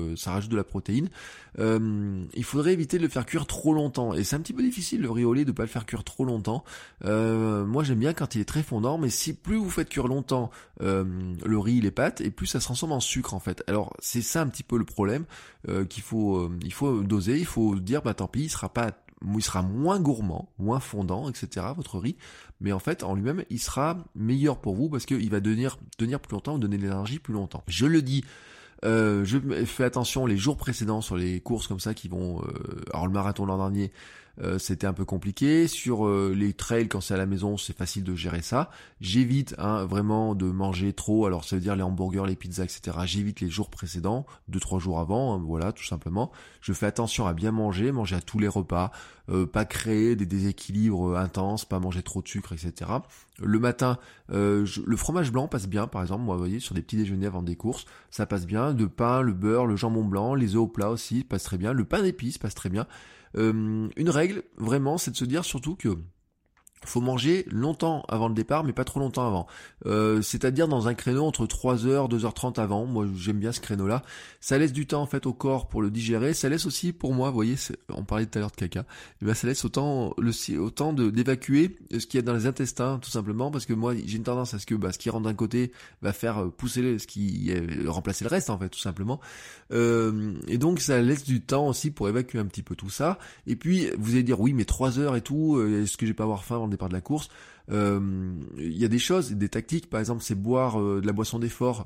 ça rajoute de la protéine. Il faudrait éviter de le faire cuire trop longtemps, et c'est un petit peu difficile le riz au lait de pas le faire cuire trop longtemps. Moi j'aime bien quand il est très fondant, mais si plus vous faites cuire longtemps le riz, les pâtes, et plus ça se transforme en sucre en fait. Alors c'est ça un petit peu le problème il faut doser, il faut dire tant pis, il sera moins gourmand, moins fondant, etc. votre riz, mais en fait en lui-même il sera meilleur pour vous parce qu'il va tenir plus longtemps, vous donner de l'énergie plus longtemps. Je le dis. Je fais attention les jours précédents sur les courses comme ça qui vont... alors le marathon l'an dernier, c'était un peu compliqué. Sur les trails, quand c'est à la maison, c'est facile de gérer ça. J'évite vraiment de manger trop. Alors ça veut dire les hamburgers, les pizzas, etc. J'évite les jours précédents, 2-3 jours avant, voilà, tout simplement. Je fais attention à bien manger à tous les repas, pas créer des déséquilibres intenses, pas manger trop de sucre, etc. Le matin, le fromage blanc passe bien, par exemple, moi, vous voyez, sur des petits déjeuners avant des courses, ça passe bien. Le pain, le beurre, le jambon blanc, les œufs au plat aussi passe très bien. Le pain d'épices passe très bien. Une règle, vraiment, c'est de se dire surtout que faut manger longtemps avant le départ, mais pas trop longtemps avant. C'est-à-dire dans un créneau entre 3h, 2h30 avant. Moi, j'aime bien ce créneau-là. Ça laisse du temps, en fait, au corps pour le digérer. Ça laisse aussi, pour moi, vous voyez, on parlait tout à l'heure de caca. Et ben, ça laisse autant d'évacuer ce qu'il y a dans les intestins, tout simplement, parce que moi, j'ai une tendance à ce que, ce qui rentre d'un côté va faire pousser remplacer le reste, en fait, tout simplement. Et donc, ça laisse du temps aussi pour évacuer un petit peu tout ça. Et puis, vous allez dire, oui, mais 3 heures et tout, est-ce que je vais pas avoir faim avant le départ de la course? Il y a des choses, des tactiques, par exemple, c'est boire de la boisson d'effort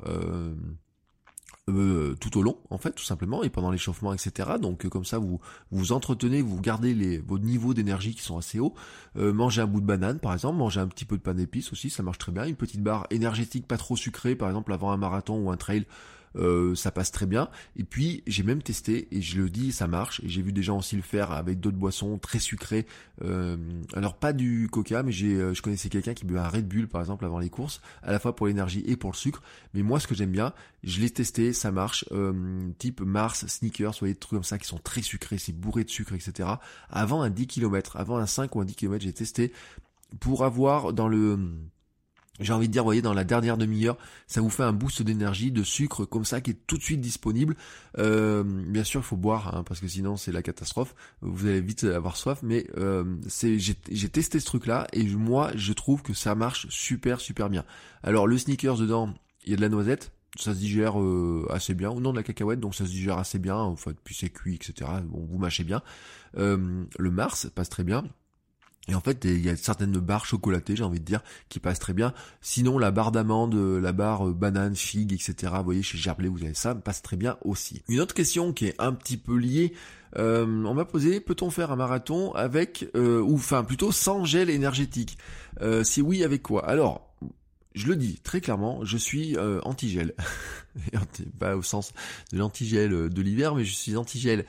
tout au long, en fait, tout simplement, et pendant l'échauffement, etc. Donc comme ça, vous entretenez, vous gardez vos niveaux d'énergie qui sont assez hauts. Manger un bout de banane, par exemple, manger un petit peu de pain d'épices aussi, ça marche très bien. Une petite barre énergétique, pas trop sucrée, par exemple, avant un marathon ou un trail, ça passe très bien. Et puis j'ai même testé, et je le dis, ça marche, et j'ai vu des gens aussi le faire avec d'autres boissons très sucrées, alors pas du coca, mais je connaissais quelqu'un qui buvait un Red Bull par exemple avant les courses, à la fois pour l'énergie et pour le sucre. Mais moi ce que j'aime bien, je l'ai testé, ça marche, type Mars, Snickers, vous voyez, des trucs comme ça qui sont très sucrés, c'est bourré de sucre, etc. Avant un 10 km, avant un 5 ou un 10 km, j'ai testé pour avoir j'ai envie de dire, vous voyez, dans la dernière demi-heure, ça vous fait un boost d'énergie, de sucre comme ça qui est tout de suite disponible. Bien sûr, il faut boire, parce que sinon c'est la catastrophe. Vous allez vite avoir soif, mais j'ai testé ce truc-là et moi, je trouve que ça marche super super bien. Alors le Snickers dedans, il y a de la noisette. Ça se digère assez bien, ou non de la cacahuète, donc ça se digère assez bien. En fait, puis c'est cuit, etc. Bon, vous mâchez bien. Le Mars passe très bien. Et en fait, il y a certaines barres chocolatées, j'ai envie de dire, qui passent très bien. Sinon, la barre d'amande, la barre banane, figue, etc. Vous voyez, chez Gerblé, vous avez ça, passe très bien aussi. Une autre question qui est un petit peu liée, on m'a posé, peut-on faire un marathon avec, plutôt sans gel énergétique? Si oui, avec quoi? Alors, je le dis très clairement, je suis anti-gel. Pas au sens de l'anti-gel de l'hiver, mais je suis anti-gel.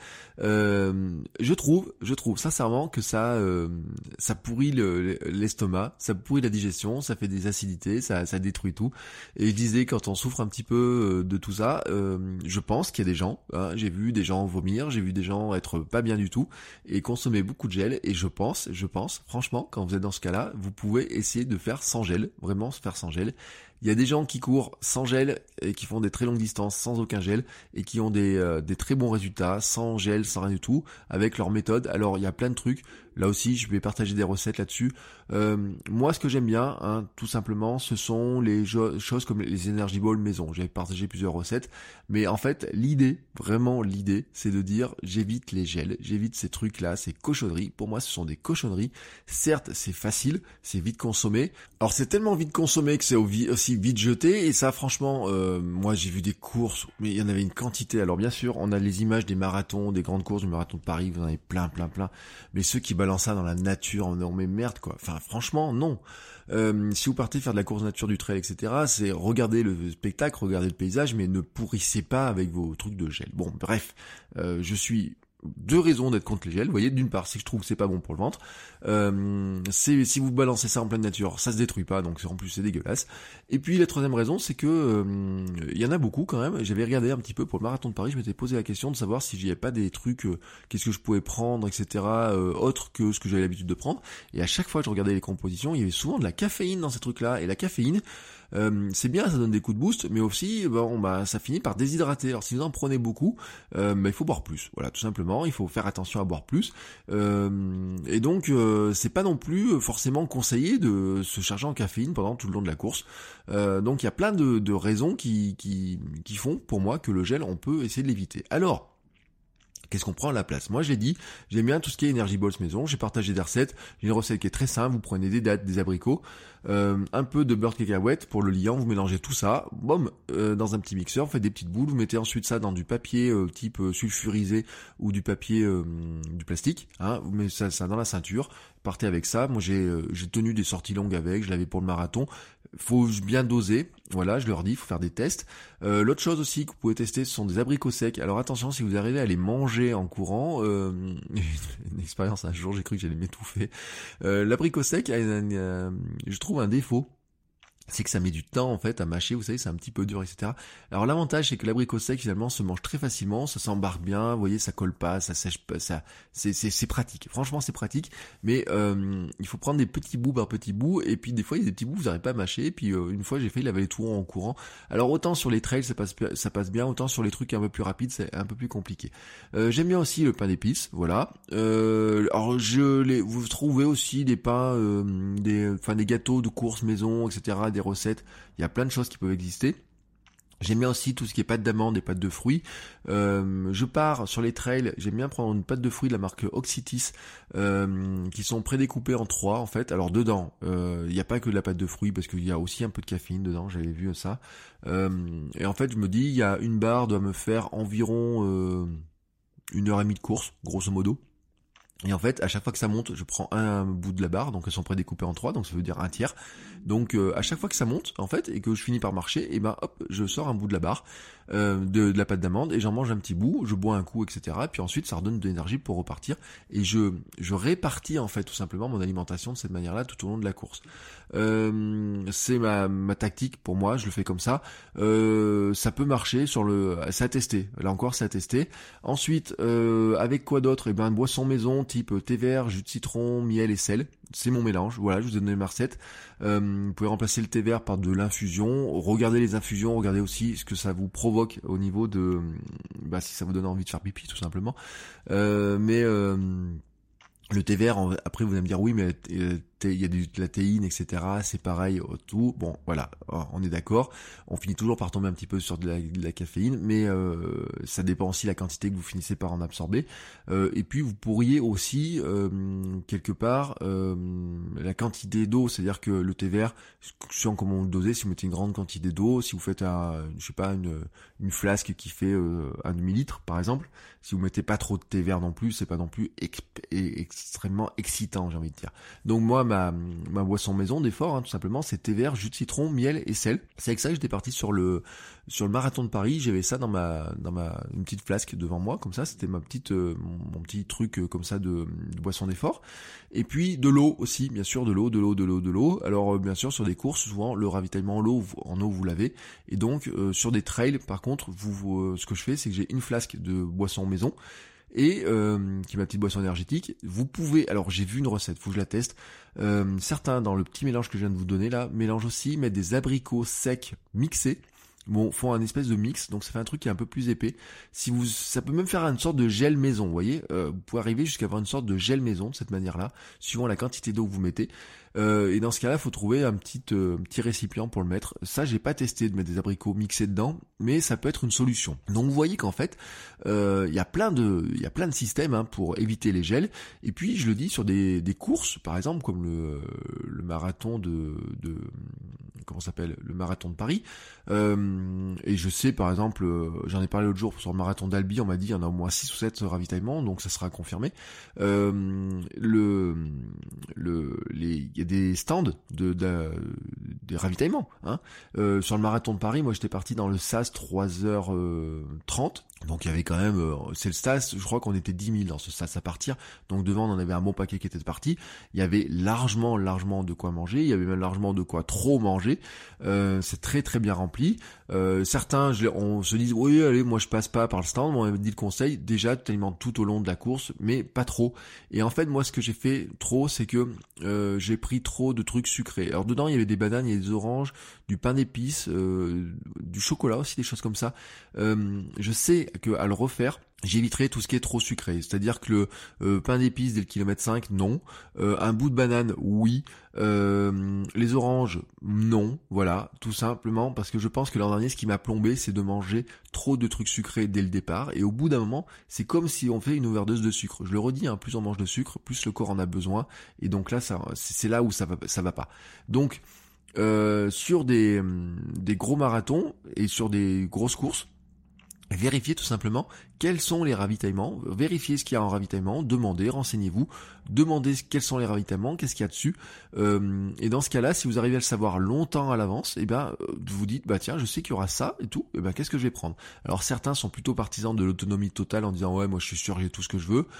Je trouve sincèrement que ça pourrit l'estomac, ça pourrit la digestion, ça fait des acidités, ça détruit tout. Et je disais, quand on souffre un petit peu de tout ça, je pense qu'il y a des gens, j'ai vu des gens vomir, j'ai vu des gens être pas bien du tout et consommer beaucoup de gel. Et je pense, franchement, quand vous êtes dans ce cas-là, vous pouvez essayer de faire sans gel, vraiment se faire sans gel. Il y a des gens qui courent sans gel et qui font des très longues distances sans aucun gel et qui ont des très bons résultats sans gel, sans rien du tout, avec leur méthode. Alors il y a plein de trucs. Là aussi, je vais partager des recettes là-dessus. Moi, ce que j'aime bien, tout simplement, ce sont les choses comme les Energy Balls maison. J'ai partagé plusieurs recettes, mais en fait, l'idée, c'est de dire j'évite les gels, j'évite ces trucs-là, ces cochonneries. Pour moi, ce sont des cochonneries. Certes, c'est facile, c'est vite consommé. Alors, c'est tellement vite consommé que c'est aussi vite jeté. Et ça, franchement, moi, j'ai vu des courses, mais il y en avait une quantité. Alors, bien sûr, on a les images des marathons, des grandes courses, du marathon de Paris, vous en avez plein. Mais ceux qui balancent ça dans la nature, on met merde, quoi. Enfin, franchement, non. Si vous partez faire de la course nature, du trail, etc., c'est regarder le spectacle, regarder le paysage, mais ne pourrissez pas avec vos trucs de gel. Bon, bref, je suis deux raisons d'être contre les gels. Vous voyez, d'une part, c'est que je trouve que c'est pas bon pour le ventre. C'est si vous balancez ça en pleine nature, ça se détruit pas, donc en plus c'est dégueulasse. Et puis la troisième raison, c'est que il y en a beaucoup quand même. J'avais regardé un petit peu pour le marathon de Paris, je m'étais posé la question de savoir si j'y avais pas des trucs, qu'est-ce que je pouvais prendre, etc. Autre que ce que j'avais l'habitude de prendre. Et à chaque fois que je regardais les compositions, il y avait souvent de la caféine dans ces trucs-là. Et la caféine, c'est bien, ça donne des coups de boost, mais aussi, ça finit par déshydrater. Alors si vous en prenez beaucoup, il faut boire plus. Voilà, tout simplement, il faut faire attention à boire plus. Et donc, c'est pas non plus forcément conseillé de se charger en caféine pendant tout le long de la course. Donc il y a plein de raisons qui font pour moi que le gel, on peut essayer de l'éviter. Alors, qu'est-ce qu'on prend à la place? Moi, je l'ai dit, j'aime bien tout ce qui est Energy Balls maison. J'ai partagé des recettes. J'ai une recette qui est très simple. Vous prenez des dattes, des abricots, un peu de beurre de cacahuète pour le liant. Vous mélangez tout ça, dans un petit mixeur. Vous faites des petites boules. Vous mettez ensuite ça dans du papier type sulfurisé ou du papier du plastique. Vous mettez ça dans la ceinture. Partez avec ça. Moi, j'ai tenu des sorties longues avec. Je l'avais pour le marathon. Faut bien doser. Voilà, je leur dis, il faut faire des tests. L'autre chose aussi que vous pouvez tester, ce sont des abricots secs. Alors attention, si vous arrivez à les manger en courant, une expérience un jour, j'ai cru que j'allais m'étouffer. L'abricot sec a je trouve un défaut. C'est que ça met du temps en fait à mâcher, vous savez, c'est un petit peu dur, etc. Alors l'avantage c'est que l'abricot sec finalement se mange très facilement, ça s'embarque bien, vous voyez, ça colle pas, ça sèche pas, c'est pratique. Franchement c'est pratique, mais il faut prendre des petits bouts par petits bouts, et puis des fois il y a des petits bouts vous n'arrivez pas à mâcher, et puis une fois j'ai failli l'avaler tout en courant. Alors autant sur les trails ça passe bien, autant sur les trucs un peu plus rapides c'est un peu plus compliqué. J'aime bien aussi le pain d'épices, voilà. Alors vous trouvez aussi des pains, des gâteaux de course maison, etc. Des recettes, il y a plein de choses qui peuvent exister. J'aime bien aussi tout ce qui est pâte d'amande et pâte de fruits. Je pars sur les trails, j'aime bien prendre une pâte de fruits de la marque Oxytis, qui sont prédécoupées en 3 en fait. Alors dedans, il n'y a pas que de la pâte de fruits parce qu'il y a aussi un peu de caféine dedans, j'avais vu ça. Et en fait je me dis, il y a une barre doit me faire environ 1h30 de course, grosso modo. Et en fait, à chaque fois que ça monte, je prends un bout de la barre, donc elles sont prédécoupées en 3, donc ça veut dire un tiers. Donc à chaque fois que ça monte, en fait, et que je finis par marcher, et je sors un bout de la barre, de la pâte d'amande, et j'en mange un petit bout, je bois un coup, etc. Et puis ensuite, ça redonne de l'énergie pour repartir. Et je répartis en fait tout simplement mon alimentation de cette manière-là tout au long de la course. C'est ma tactique pour moi, je le fais comme ça. Ça peut marcher c'est à tester. Là encore, c'est à tester. Ensuite, avec quoi d'autre? Une boisson maison type thé vert, jus de citron, miel et sel. C'est mon mélange. Voilà, je vous ai donné ma recette. Vous pouvez remplacer le thé vert par de l'infusion. Regardez les infusions, regardez aussi ce que ça vous provoque au niveau de, si ça vous donne envie de faire pipi tout simplement. Le thé vert, après vous allez me dire oui, mais il y a de la théine, etc. C'est pareil, tout. Bon, voilà, on est d'accord. On finit toujours par tomber un petit peu sur de la caféine, mais ça dépend aussi de la quantité que vous finissez par en absorber. Et puis vous pourriez aussi quelque part la quantité d'eau, c'est-à-dire que le thé vert, selon comment vous le dosez, si vous mettez une grande quantité d'eau, si vous faites une flasque qui fait un demi-litre par exemple, si vous mettez pas trop de thé vert non plus, c'est pas non plus extrêmement excitant, j'ai envie de dire. Donc moi, ma boisson maison d'effort, tout simplement, c'est thé vert, jus de citron, miel et sel. C'est avec ça que j'étais parti sur le marathon de Paris. J'avais ça dans une petite flasque devant moi, comme ça. C'était mon petit truc comme ça de boisson d'effort. Et puis de l'eau aussi, bien sûr, de l'eau. Alors bien sûr, sur des courses, souvent le ravitaillement en eau vous l'avez. Et donc sur des trails, par contre, ce que je fais, c'est que j'ai une flasque de boisson maison. Et qui est ma petite boisson énergétique. Vous pouvez, alors j'ai vu une recette, faut que je la teste. Certains dans le petit mélange que je viens de vous donner là, mélangent aussi, mettent des abricots secs mixés. Bon, font un espèce de mix, donc ça fait un truc qui est un peu plus épais. Ça peut même faire une sorte de gel maison, vous voyez. Vous pouvez arriver jusqu'à avoir une sorte de gel maison de cette manière-là, suivant la quantité d'eau que vous mettez. Et dans ce cas-là, il faut trouver un petit récipient pour le mettre. Ça, j'ai pas testé de mettre des abricots mixés dedans, mais ça peut être une solution. Donc vous voyez qu'en fait, il y a plein de systèmes pour éviter les gels. Et puis je le dis sur des courses, par exemple comme le marathon le marathon de Paris. Et je sais par exemple, j'en ai parlé l'autre jour sur le marathon d'Albi, on m'a dit il y en a au moins 6 ou 7 ravitaillements, donc ça sera confirmé. Il y a des stands ravitaillements. Hein. Sur le marathon de Paris, moi j'étais parti dans le SAS 3h30. Donc il y avait quand même, c'est le SAS, je crois qu'on était 10 000 dans ce SAS à partir. Donc devant on en avait un bon paquet qui était parti. Il y avait largement de quoi manger. Il y avait même largement de quoi trop manger. C'est très très bien rempli. Certains, on se dit oui allez, moi je passe pas par le stand. On m'a dit le conseil, déjà tu t'alimentes tout au long de la course, mais pas trop. Et en fait moi ce que j'ai fait trop, c'est que j'ai pris trop de trucs sucrés. Alors dedans il y avait des bananes, il y avait des oranges, du pain d'épices, du chocolat aussi, des choses comme ça. Je sais que à le refaire, j'éviterai tout ce qui est trop sucré. C'est-à-dire que le pain d'épices dès le kilomètre 5, non. Un bout de banane, oui. Les oranges, non. Voilà, tout simplement parce que je pense que l'an dernier, ce qui m'a plombé, c'est de manger trop de trucs sucrés dès le départ. Et au bout d'un moment, c'est comme si on fait une overdose de sucre. Je le redis, plus on mange de sucre, plus le corps en a besoin. Et donc là, c'est là où ça va pas. Donc, sur des gros marathons et sur des grosses courses, vérifiez tout simplement quels sont les ravitaillements, vérifiez ce qu'il y a en ravitaillement, demandez, renseignez-vous, demandez quels sont les ravitaillements, qu'est-ce qu'il y a dessus, et dans ce cas-là, si vous arrivez à le savoir longtemps à l'avance, vous dites, je sais qu'il y aura ça et tout, qu'est-ce que je vais prendre? Alors certains sont plutôt partisans de l'autonomie totale en disant, ouais, moi je suis sûr, j'ai tout ce que je veux,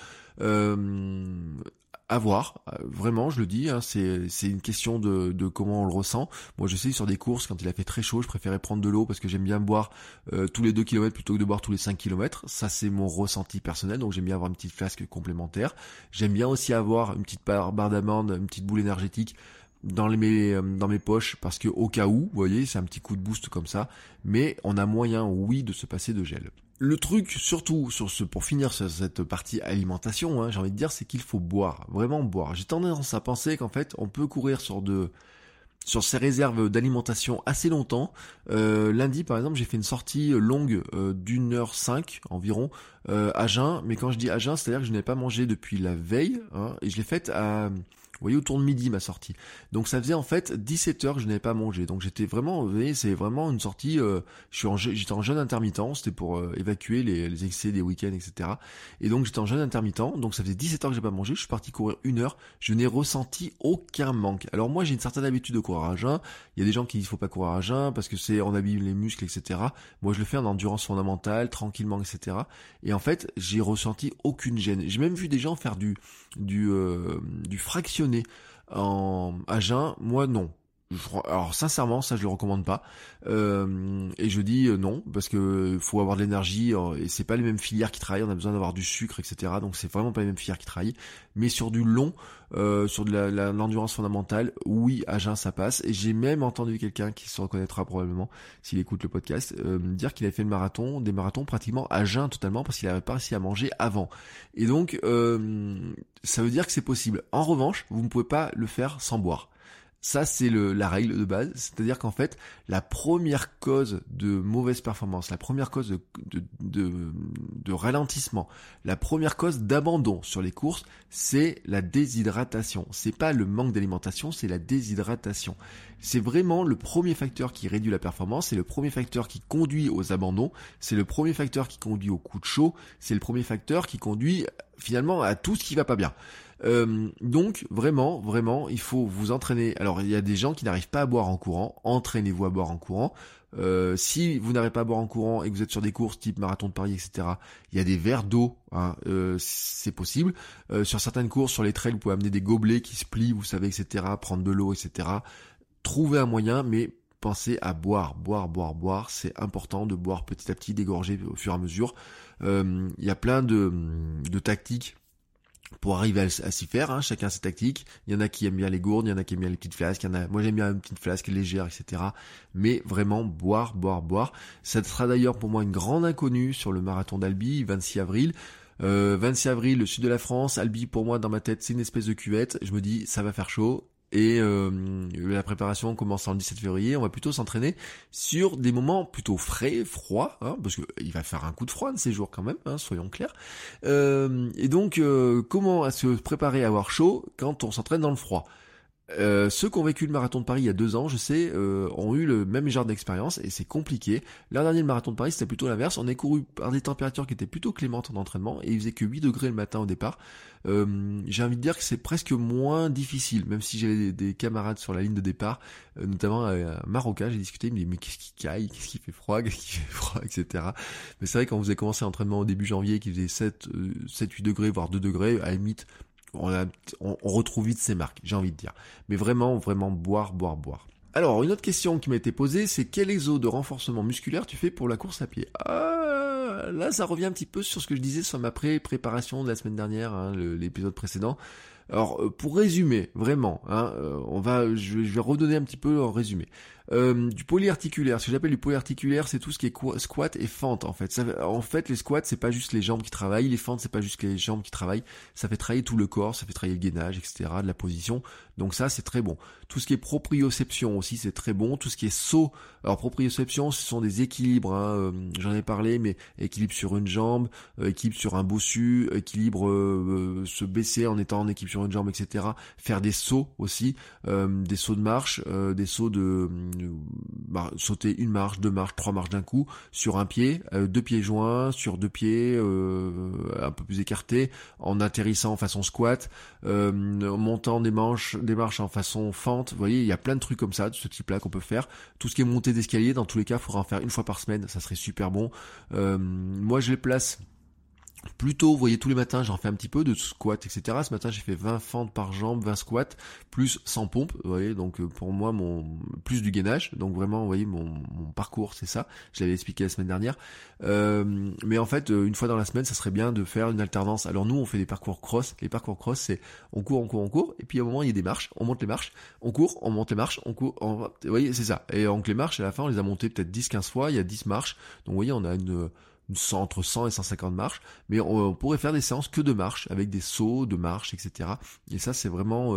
à voir, vraiment je le dis, c'est une question de comment on le ressent. Moi je sais que sur des courses, quand il a fait très chaud, je préférais prendre de l'eau parce que j'aime bien boire tous les 2 km plutôt que de boire tous les 5 km. Ça c'est mon ressenti personnel, donc j'aime bien avoir une petite flasque complémentaire. J'aime bien aussi avoir une petite barre d'amande, une petite boule énergétique dans mes poches parce que au cas où, vous voyez, c'est un petit coup de boost comme ça, mais on a moyen, oui, de se passer de gel. Le truc, surtout, pour finir sur cette partie alimentation, j'ai envie de dire, c'est qu'il faut boire, vraiment boire. J'ai tendance à penser qu'en fait, on peut courir sur ces réserves d'alimentation assez longtemps. Lundi, par exemple, j'ai fait une sortie longue d'1h05 environ à jeun, mais quand je dis à jeun, c'est-à-dire que je n'avais pas mangé depuis la veille, et je l'ai faite vous voyez, autour de midi ma sortie. Donc ça faisait en fait 17 heures que je n'avais pas mangé. Donc j'étais vraiment, vous voyez, c'est vraiment une sortie, j'étais en jeûne intermittent, c'était pour évacuer les excès des week-ends, etc. Et donc j'étais en jeûne intermittent, donc ça faisait 17 heures que j'ai pas mangé, je suis parti courir 1 heure, je n'ai ressenti aucun manque. Alors moi j'ai une certaine habitude de courir à jeun, il y a des gens qui disent faut pas courir à jeun parce que on abîme les muscles, etc. Moi je le fais en endurance fondamentale, tranquillement, etc. Et en fait j'ai ressenti aucune gêne. J'ai même vu des gens faire du fractionné à jeun, moi non. Alors sincèrement, ça je le recommande pas. Et je dis non parce que faut avoir de l'énergie et c'est pas les mêmes filières qui travaillent. On a besoin d'avoir du sucre, etc. Donc c'est vraiment pas les mêmes filières qui travaillent. Mais sur du long, sur de l'endurance fondamentale, oui, à jeun ça passe. Et j'ai même entendu quelqu'un qui se reconnaîtra probablement s'il écoute le podcast dire qu'il avait fait des marathons pratiquement à jeun totalement parce qu'il avait pas réussi à manger avant. Et donc ça veut dire que c'est possible. En revanche, vous ne pouvez pas le faire sans boire. Ça, c'est la règle de base. C'est-à-dire qu'en fait, la première cause de mauvaise performance, la première cause de ralentissement, la première cause d'abandon sur les courses, c'est la déshydratation. C'est pas le manque d'alimentation, c'est la déshydratation. C'est vraiment le premier facteur qui réduit la performance, c'est le premier facteur qui conduit aux abandons, c'est le premier facteur qui conduit aux coups de chaud, c'est le premier facteur qui conduit finalement à tout ce qui va pas bien. Donc vraiment, il faut vous entraîner. Alors il y a des gens qui n'arrivent pas à boire en courant, entraînez-vous à boire en courant. Si vous n'arrivez pas à boire en courant et que vous êtes sur des courses type marathon de Paris, etc., il y a des verres d'eau, c'est possible. Sur certaines courses, sur les trails, vous pouvez amener des gobelets qui se plient, vous savez, etc., prendre de l'eau, etc. Trouvez un moyen, mais pensez à boire, c'est important de boire petit à petit, d'égorger au fur et à mesure. Il y a plein de tactiques pour arriver à s'y faire, chacun ses tactiques. Il y en a qui aiment bien les gourdes, il y en a qui aiment bien les petites flasques, moi j'aime bien une petite flasque légère, etc. Mais vraiment boire. Ça sera d'ailleurs pour moi une grande inconnue sur le marathon d'Albi, 26 avril. 26 avril, le sud de la France, Albi pour moi dans ma tête c'est une espèce de cuvette. Je me dis ça va faire chaud. Et la préparation commence le 17 février, on va plutôt s'entraîner sur des moments plutôt froids, parce que il va faire un coup de froid de ces jours quand même, soyons clairs. Et donc comment se préparer à avoir chaud quand on s'entraîne dans le froid? Ceux qui ont vécu le marathon de Paris il y a 2 ans, je sais, ont eu le même genre d'expérience et c'est compliqué. L'an dernier, le marathon de Paris, c'était plutôt l'inverse. On est couru par des températures qui étaient plutôt clémentes en entraînement et il faisait que 8 degrés le matin au départ. J'ai envie de dire que c'est presque moins difficile, même si j'avais des camarades sur la ligne de départ, notamment un Marocain, j'ai discuté, il me dit mais qu'est-ce qui caille, qu'est-ce qui fait froid, etc. Mais c'est vrai quand vous avez commencé l'entraînement au début janvier, qui faisait 7-8 degrés, voire 2 degrés, à la limite, on retrouve vite ces marques, j'ai envie de dire. Mais vraiment boire. Alors, une autre question qui m'a été posée, c'est quel exo de renforcement musculaire tu fais pour la course à pied? Là, ça revient un petit peu sur ce que je disais sur ma préparation de la semaine dernière, l'épisode précédent. Alors, pour résumer, vraiment, je vais redonner un petit peu en résumé. Du polyarticulaire, ce que j'appelle du polyarticulaire, c'est tout ce qui est squat et fente en fait. En fait, les squats, c'est pas juste les jambes qui travaillent, les fentes, c'est pas juste les jambes qui travaillent, ça fait travailler tout le corps, ça fait travailler le gainage, etc., de la position. Donc ça, c'est très bon. Tout ce qui est proprioception aussi, c'est très bon. Tout ce qui est saut, alors proprioception, ce sont des équilibres, j'en ai parlé, mais équilibre sur une jambe, équilibre sur un bossu, équilibre se baisser en étant en équilibre sur une jambe, etc. Faire des sauts aussi, des sauts de marche, des sauts de sauter une marche, 2 marches, 3 marches d'un coup sur un pied, 2 pieds joints, sur 2 pieds un peu plus écartés, en atterrissant en façon squat, en montant des marches en façon fente. Vous voyez, il y a plein de trucs comme ça, de ce type-là qu'on peut faire. Tout ce qui est montée d'escalier, dans tous les cas, il faudra en faire une fois par semaine, ça serait super bon. Moi, je les place plutôt, vous voyez, tous les matins, j'en fais un petit peu de squat, etc. Ce matin, j'ai fait 20 fentes par jambe, 20 squats, plus 100 pompes, vous voyez, donc pour moi, plus du gainage. Donc vraiment, vous voyez, mon parcours, c'est ça. Je l'avais expliqué la semaine dernière. Mais en fait, une fois dans la semaine, ça serait bien de faire une alternance. Alors nous, on fait des parcours cross. Les parcours cross, c'est on court, et puis à un moment, il y a des marches, on monte les marches, on court, on monte les marches, on court, vous voyez, c'est ça. Et donc les marches, à la fin, on les a montées peut-être 10-15 fois, il y a 10 marches. Donc vous voyez, on a entre 100 et 150 marches, mais on pourrait faire des séances que de marches, avec des sauts de marches, etc. Et ça, c'est vraiment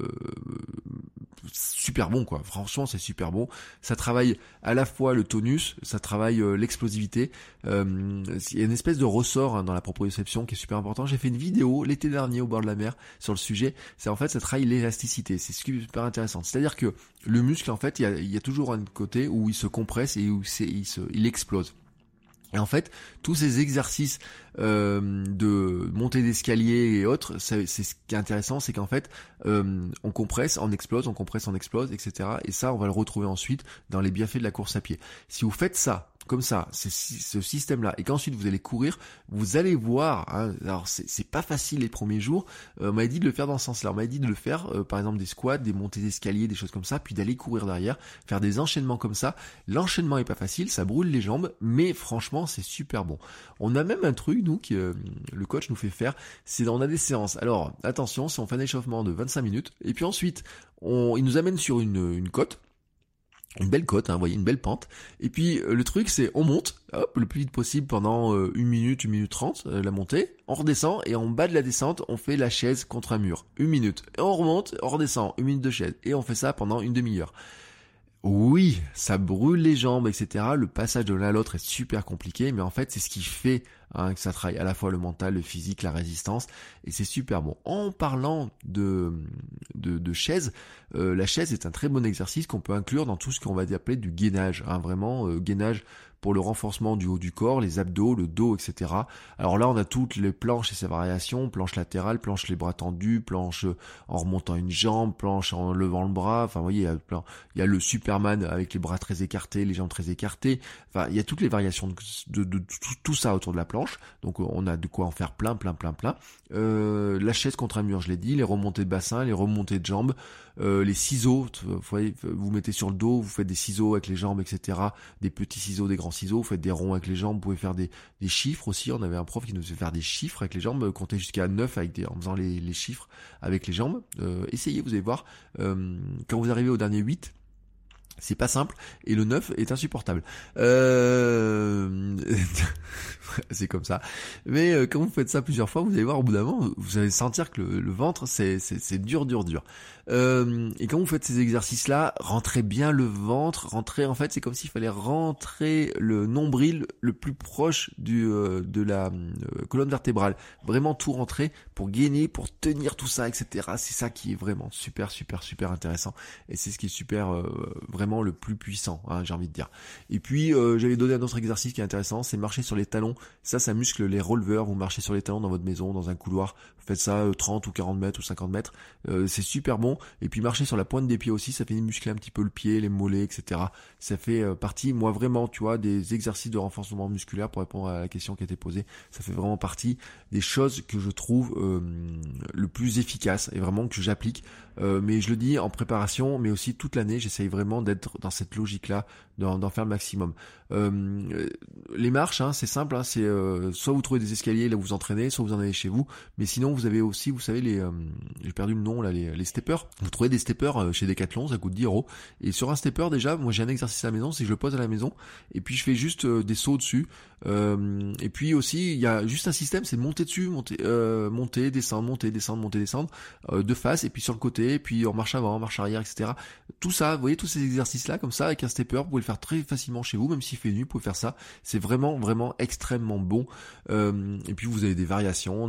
super bon, quoi. Franchement, c'est super bon. Ça travaille à la fois le tonus, ça travaille l'explosivité. Il y a une espèce de ressort dans la proprioception qui est super important. J'ai fait une vidéo l'été dernier au bord de la mer sur le sujet. C'est en fait, ça travaille l'élasticité. C'est super intéressant. C'est-à-dire que le muscle, en fait, il y a toujours un côté où il se compresse et où il explose. Et en fait, tous ces exercices de montée d'escalier et autres, c'est ce qui est intéressant, c'est qu'en fait, on compresse, on explose, etc. Et ça, on va le retrouver ensuite dans les bienfaits de la course à pied. Si vous faites ça, comme ça, c'est ce système-là, et qu'ensuite vous allez courir, vous allez voir, alors c'est pas facile les premiers jours, on m'avait dit de le faire dans ce sens-là, on m'avait dit de le faire, par exemple des squats, des montées d'escalier, des choses comme ça, puis d'aller courir derrière, faire des enchaînements comme ça. L'enchaînement est pas facile, ça brûle les jambes, mais franchement c'est super bon. On a même un truc, nous, que le coach nous fait faire, c'est on a des séances. Alors attention, c'est on fait un échauffement de 25 minutes, et puis ensuite, il nous amène sur une côte, une belle côte, vous voyez, une belle pente. Et puis le truc, c'est on monte, hop, le plus vite possible pendant 1 minute 30, la montée. On redescend et en bas de la descente, on fait la chaise contre un mur. 1 minute. Et on remonte, on redescend, 1 minute de chaise. Et on fait ça pendant une demi-heure. Oui, ça brûle les jambes, etc. Le passage de l'un à l'autre est super compliqué, mais en fait, c'est ce qui fait que ça travaille à la fois le mental, le physique, la résistance, et c'est super bon. En parlant de chaise, la chaise est un très bon exercice qu'on peut inclure dans tout ce qu'on va appeler du gainage, vraiment gainage pour le renforcement du haut du corps, les abdos, le dos, etc. Alors là, on a toutes les planches et ses variations, planche latérale, planche les bras tendus, planche en remontant une jambe, planche en levant le bras, enfin vous voyez, il y a le Superman avec les bras très écartés, les jambes très écartées, enfin il y a toutes les variations de tout ça autour de la planche, donc on a de quoi en faire plein. La chaise contre un mur, je l'ai dit, les remontées de bassin, les remontées de jambes, les ciseaux, vous voyez, vous mettez sur le dos, vous faites des ciseaux avec les jambes, etc., des petits ciseaux, des grands ciseaux, vous faites des ronds avec les jambes, vous pouvez faire des chiffres aussi. On avait un prof qui nous faisait faire des chiffres avec les jambes, compter jusqu'à 9 en faisant les chiffres avec les jambes. Essayez, vous allez voir, quand vous arrivez au dernier 8, C'est pas simple et le 9 est insupportable. C'est comme ça. Mais quand vous faites ça plusieurs fois, vous allez voir au bout d'un moment, vous allez sentir que le ventre c'est dur. Et quand vous faites ces exercices-là, rentrez bien le ventre, en fait, c'est comme s'il fallait rentrer le nombril le plus proche de la colonne vertébrale. Vraiment tout rentrer pour gainer, pour tenir tout ça, etc. C'est ça qui est vraiment super intéressant. Et c'est ce qui est super vraiment le plus puissant, hein, j'ai envie de dire. Et puis j'avais donné un autre exercice qui est intéressant, c'est marcher sur les talons. Ça muscle les releveurs. Vous marchez sur les talons dans votre maison, dans un couloir, vous faites ça 30 ou 40 mètres ou 50 mètres, c'est super bon. Et puis marcher sur la pointe des pieds aussi, ça fait muscler un petit peu le pied, les mollets, etc. Ça fait partie, moi vraiment, tu vois, des exercices de renforcement musculaire, pour répondre à la question qui a été posée, ça fait vraiment partie des choses que je trouve le plus efficace et vraiment que j'applique. Mais je le dis en préparation, mais aussi toute l'année, j'essaye vraiment d'être dans cette logique-là, d'en faire le maximum. Les marches, hein, c'est simple, hein, c'est soit vous trouvez des escaliers là où vous entraînez, soit vous en avez chez vous, mais sinon vous avez aussi, vous savez, j'ai perdu le nom là, les steppers. Vous trouvez des steppers chez Decathlon, ça coûte 10 €. Et sur un stepper, déjà, moi j'ai un exercice à la maison, c'est que je le pose à la maison, et puis je fais juste des sauts dessus. Et puis aussi, il y a juste un système, c'est de monter dessus, monter, descendre, de face, et puis sur le côté, et puis en marche avant, marche arrière, etc. Tout ça, vous voyez, tous ces exercices-là, comme ça, avec un stepper, vous pouvez le faire très facilement chez vous, même s'il fait nuit, vous pouvez faire ça. C'est vraiment extrêmement bon. Et puis vous avez des variations,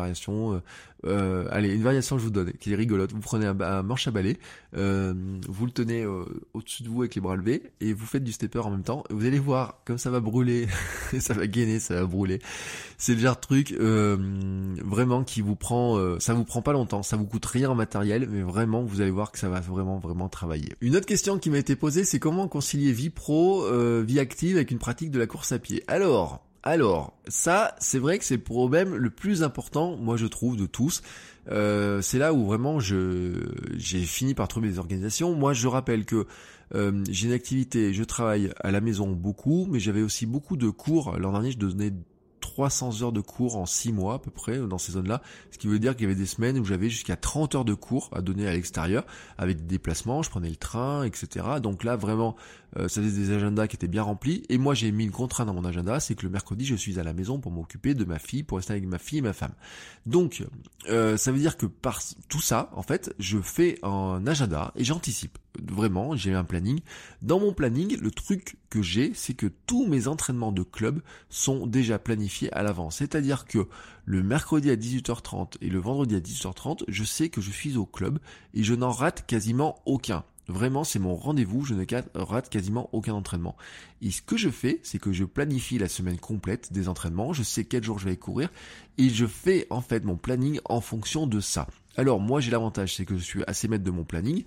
allez, une variation que je vous donne, qui est rigolote. Vous prenez un manche à balai, vous le tenez au-dessus de vous avec les bras levés, et vous faites du stepper en même temps. Vous allez voir comme ça va brûler, ça va gainer, ça va brûler. C'est le genre de truc vraiment qui vous prend, ça vous prend pas longtemps, ça vous coûte rien en matériel, mais vraiment vous allez voir que ça va vraiment travailler. Une autre question qui m'a été posée, c'est comment concilier vie pro, vie active avec une pratique de la course à pied. Alors, ça, c'est vrai que c'est le problème le plus important, moi je trouve, de tous. C'est là où vraiment j'ai fini par trouver des organisations. Moi, je rappelle que j'ai une activité, je travaille à la maison beaucoup, mais j'avais aussi beaucoup de cours. L'an dernier, je donnais 300 heures de cours en 6 mois à peu près dans ces zones-là, ce qui veut dire qu'il y avait des semaines où j'avais jusqu'à 30 heures de cours à donner à l'extérieur, avec des déplacements, je prenais le train, etc. Donc là vraiment, ça faisait des agendas qui étaient bien remplis, et moi j'ai mis une contrainte dans mon agenda, c'est que le mercredi je suis à la maison pour m'occuper de ma fille, pour rester avec ma fille et ma femme. Donc ça veut dire que par tout ça, en fait, je fais un agenda et j'anticipe. Vraiment, j'ai un planning. Dans mon planning, le truc que j'ai, c'est que tous mes entraînements de club sont déjà planifiés à l'avance. C'est-à-dire que le mercredi à 18h30 et le vendredi à 18h30, je sais que je suis au club et je n'en rate quasiment aucun. Vraiment, c'est mon rendez-vous, je ne rate quasiment aucun entraînement. Et ce que je fais, c'est que je planifie la semaine complète des entraînements, je sais quel jour je vais courir, et je fais en fait mon planning en fonction de ça. Alors moi j'ai l'avantage, c'est que je suis assez maître de mon planning.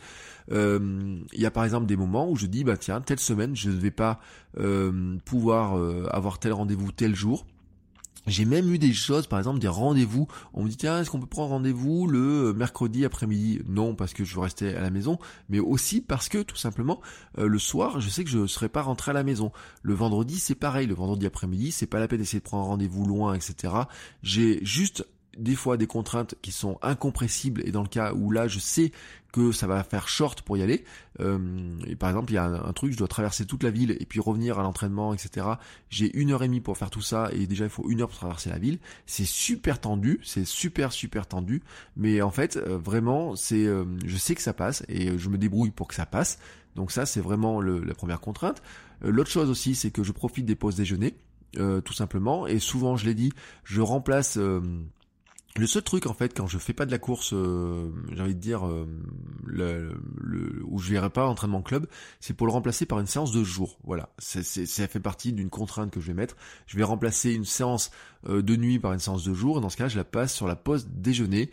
Il y a par exemple des moments où je dis, bah tiens, telle semaine, je ne vais pas pouvoir avoir tel rendez-vous tel jour. J'ai même eu des choses, par exemple des rendez-vous, on me dit tiens, est-ce qu'on peut prendre rendez-vous le mercredi après-midi? Non, parce que je veux rester à la maison, mais aussi parce que tout simplement le soir, je sais que je ne serai pas rentré à la maison. Le vendredi c'est pareil, le vendredi après-midi, c'est pas la peine d'essayer de prendre un rendez-vous loin, etc. J'ai juste des fois des contraintes qui sont incompressibles, et dans le cas où là je sais que ça va faire short pour y aller, et par exemple il y a un truc, je dois traverser toute la ville et puis revenir à l'entraînement, etc. J'ai 1h30 pour faire tout ça, et déjà il faut 1 heure pour traverser la ville. C'est super tendu, c'est super tendu, mais en fait vraiment c'est je sais que ça passe et je me débrouille pour que ça passe. Donc ça c'est vraiment la première contrainte. L'autre chose aussi, c'est que je profite des pauses déjeuner, tout simplement, et souvent je l'ai dit, je remplace le seul truc en fait quand je fais pas de la course, j'ai envie de dire où je verrai pas l'entraînement club, c'est pour le remplacer par une séance de jour. Voilà, ça fait partie d'une contrainte que je vais mettre. Je vais remplacer une séance de nuit par une séance de jour, et dans ce cas je la passe sur la pause déjeuner.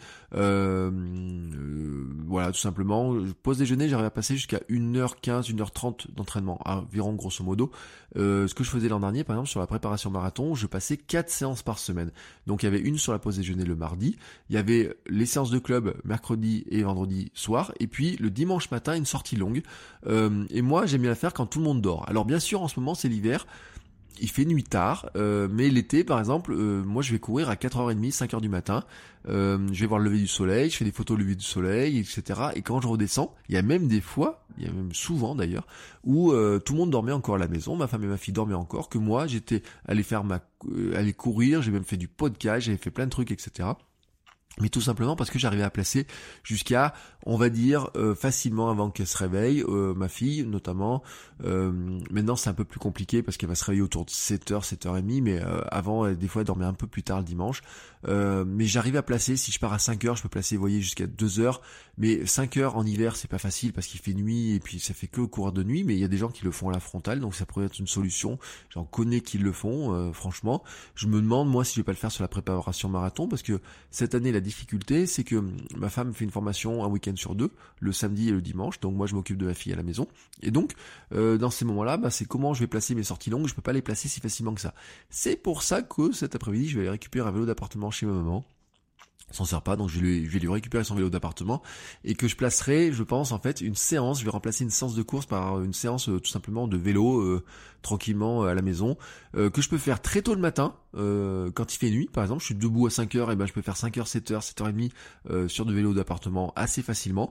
Voilà, tout simplement, pause déjeuner, j'arrive à passer jusqu'à 1h15, 1h30 d'entraînement, environ grosso modo. Ce que je faisais l'an dernier, par exemple, sur la préparation marathon, je passais 4 séances par semaine. Donc il y avait une sur la pause déjeuner le mardi, il y avait les séances de club mercredi et vendredi soir, et puis le dimanche matin, une sortie longue. Et moi, j'aime bien la faire quand tout le monde dort. Alors bien sûr, en ce moment, c'est l'hiver, il fait nuit tard, mais l'été par exemple, moi je vais courir à 4h30, 5h du matin, je vais voir le lever du soleil, je fais des photos du lever du soleil, etc. Et quand je redescends, il y a même des fois il y a même souvent d'ailleurs, où tout le monde dormait encore à la maison, ma femme et ma fille dormaient encore, que moi j'étais allé aller courir, j'ai même fait du podcast, j'avais fait plein de trucs, etc. Mais tout simplement parce que j'arrivais à placer jusqu'à, on va dire, facilement avant qu'elle se réveille, ma fille notamment. Maintenant c'est un peu plus compliqué parce qu'elle va se réveiller autour de 7h, 7h30, mais avant, des fois elle dormait un peu plus tard le dimanche. Mais j'arrive à placer, si je pars à 5h, je peux placer, vous voyez, jusqu'à 2h. Mais 5h en hiver, c'est pas facile parce qu'il fait nuit et puis ça fait que courir de nuit, mais il y a des gens qui le font à la frontale, donc ça pourrait être une solution. J'en connais qui le font, franchement. Je me demande, moi, si je vais pas le faire sur la préparation marathon, parce que cette année, la difficulté, c'est que ma femme fait une formation un week-end sur 2, le samedi et le dimanche, donc moi je m'occupe de ma fille à la maison, et donc dans ces moments-là, c'est comment je vais placer mes sorties longues, je peux pas les placer si facilement que ça. C'est pour ça que cet après-midi, je vais aller récupérer un vélo d'appartement chez ma maman. S'en sert pas, donc je vais lui récupérer son vélo d'appartement et que je placerai, je pense, en fait, une séance. Je vais remplacer une séance de course par une séance tout simplement de vélo tranquillement à la maison que je peux faire très tôt le matin quand il fait nuit. Par exemple, je suis debout à 5h, et je peux faire 5h, 7h, 7h30 sur de vélo d'appartement assez facilement,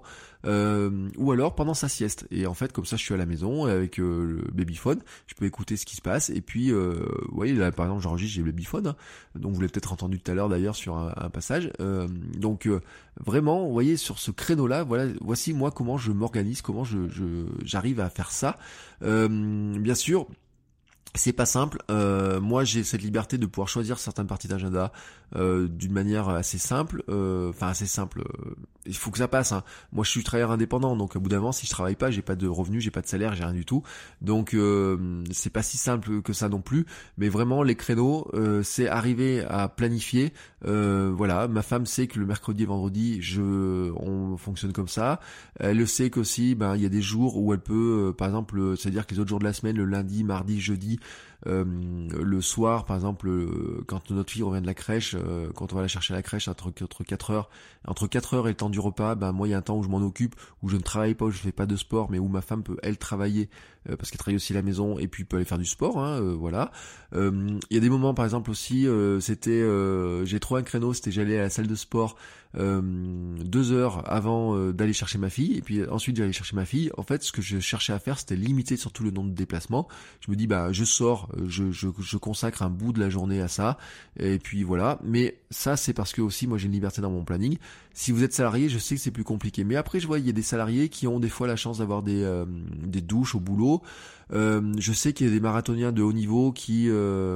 ou alors pendant sa sieste. Et en fait, comme ça, je suis à la maison avec le babyphone, je peux écouter ce qui se passe. Et puis, vous voyez, là, par exemple, j'enregistre, j'ai le babyphone, hein, donc vous l'avez peut-être entendu tout à l'heure d'ailleurs sur un passage. Donc vraiment, vous voyez, sur ce créneau-là, voici moi comment je m'organise, comment j'arrive à faire ça. Bien sûr, c'est pas simple. Moi, j'ai cette liberté de pouvoir choisir certaines parties d'agenda d'une manière assez simple. Assez simple. Il faut que ça passe. Hein. Moi, je suis travailleur indépendant, donc au bout d'un moment, si je travaille pas, j'ai pas de revenus, j'ai pas de salaire, j'ai rien du tout. Donc, c'est pas si simple que ça non plus. Mais vraiment, les créneaux, c'est arriver à planifier. Voilà, ma femme sait que le mercredi et vendredi, on fonctionne comme ça. Elle le sait qu'aussi, il y a des jours où elle peut, par exemple, c'est-à-dire que les autres jours de la semaine, le lundi, mardi, jeudi. Le soir, par exemple, quand notre fille revient de la crèche, quand on va la chercher à la crèche entre 4h et le temps du repas, moi il y a un temps où je m'en occupe, où je ne travaille pas, où je fais pas de sport, mais où ma femme peut elle travailler parce qu'elle travaille aussi à la maison et puis peut aller faire du sport, voilà. Il y a des moments, par exemple aussi, j'ai trouvé un créneau, j'allais à la salle de sport 2 heures avant d'aller chercher ma fille, et puis ensuite j'allais chercher ma fille. En fait, ce que je cherchais à faire, c'était limiter surtout le nombre de déplacements. Je me dis, je sors, je consacre un bout de la journée à ça, et puis voilà. Mais ça, c'est parce que aussi, moi, j'ai une liberté dans mon planning. Si vous êtes salarié, je sais que c'est plus compliqué. Mais après, je vois, il y a des salariés qui ont des fois la chance d'avoir des douches au boulot. Je sais qu'il y a des marathoniens de haut niveau qui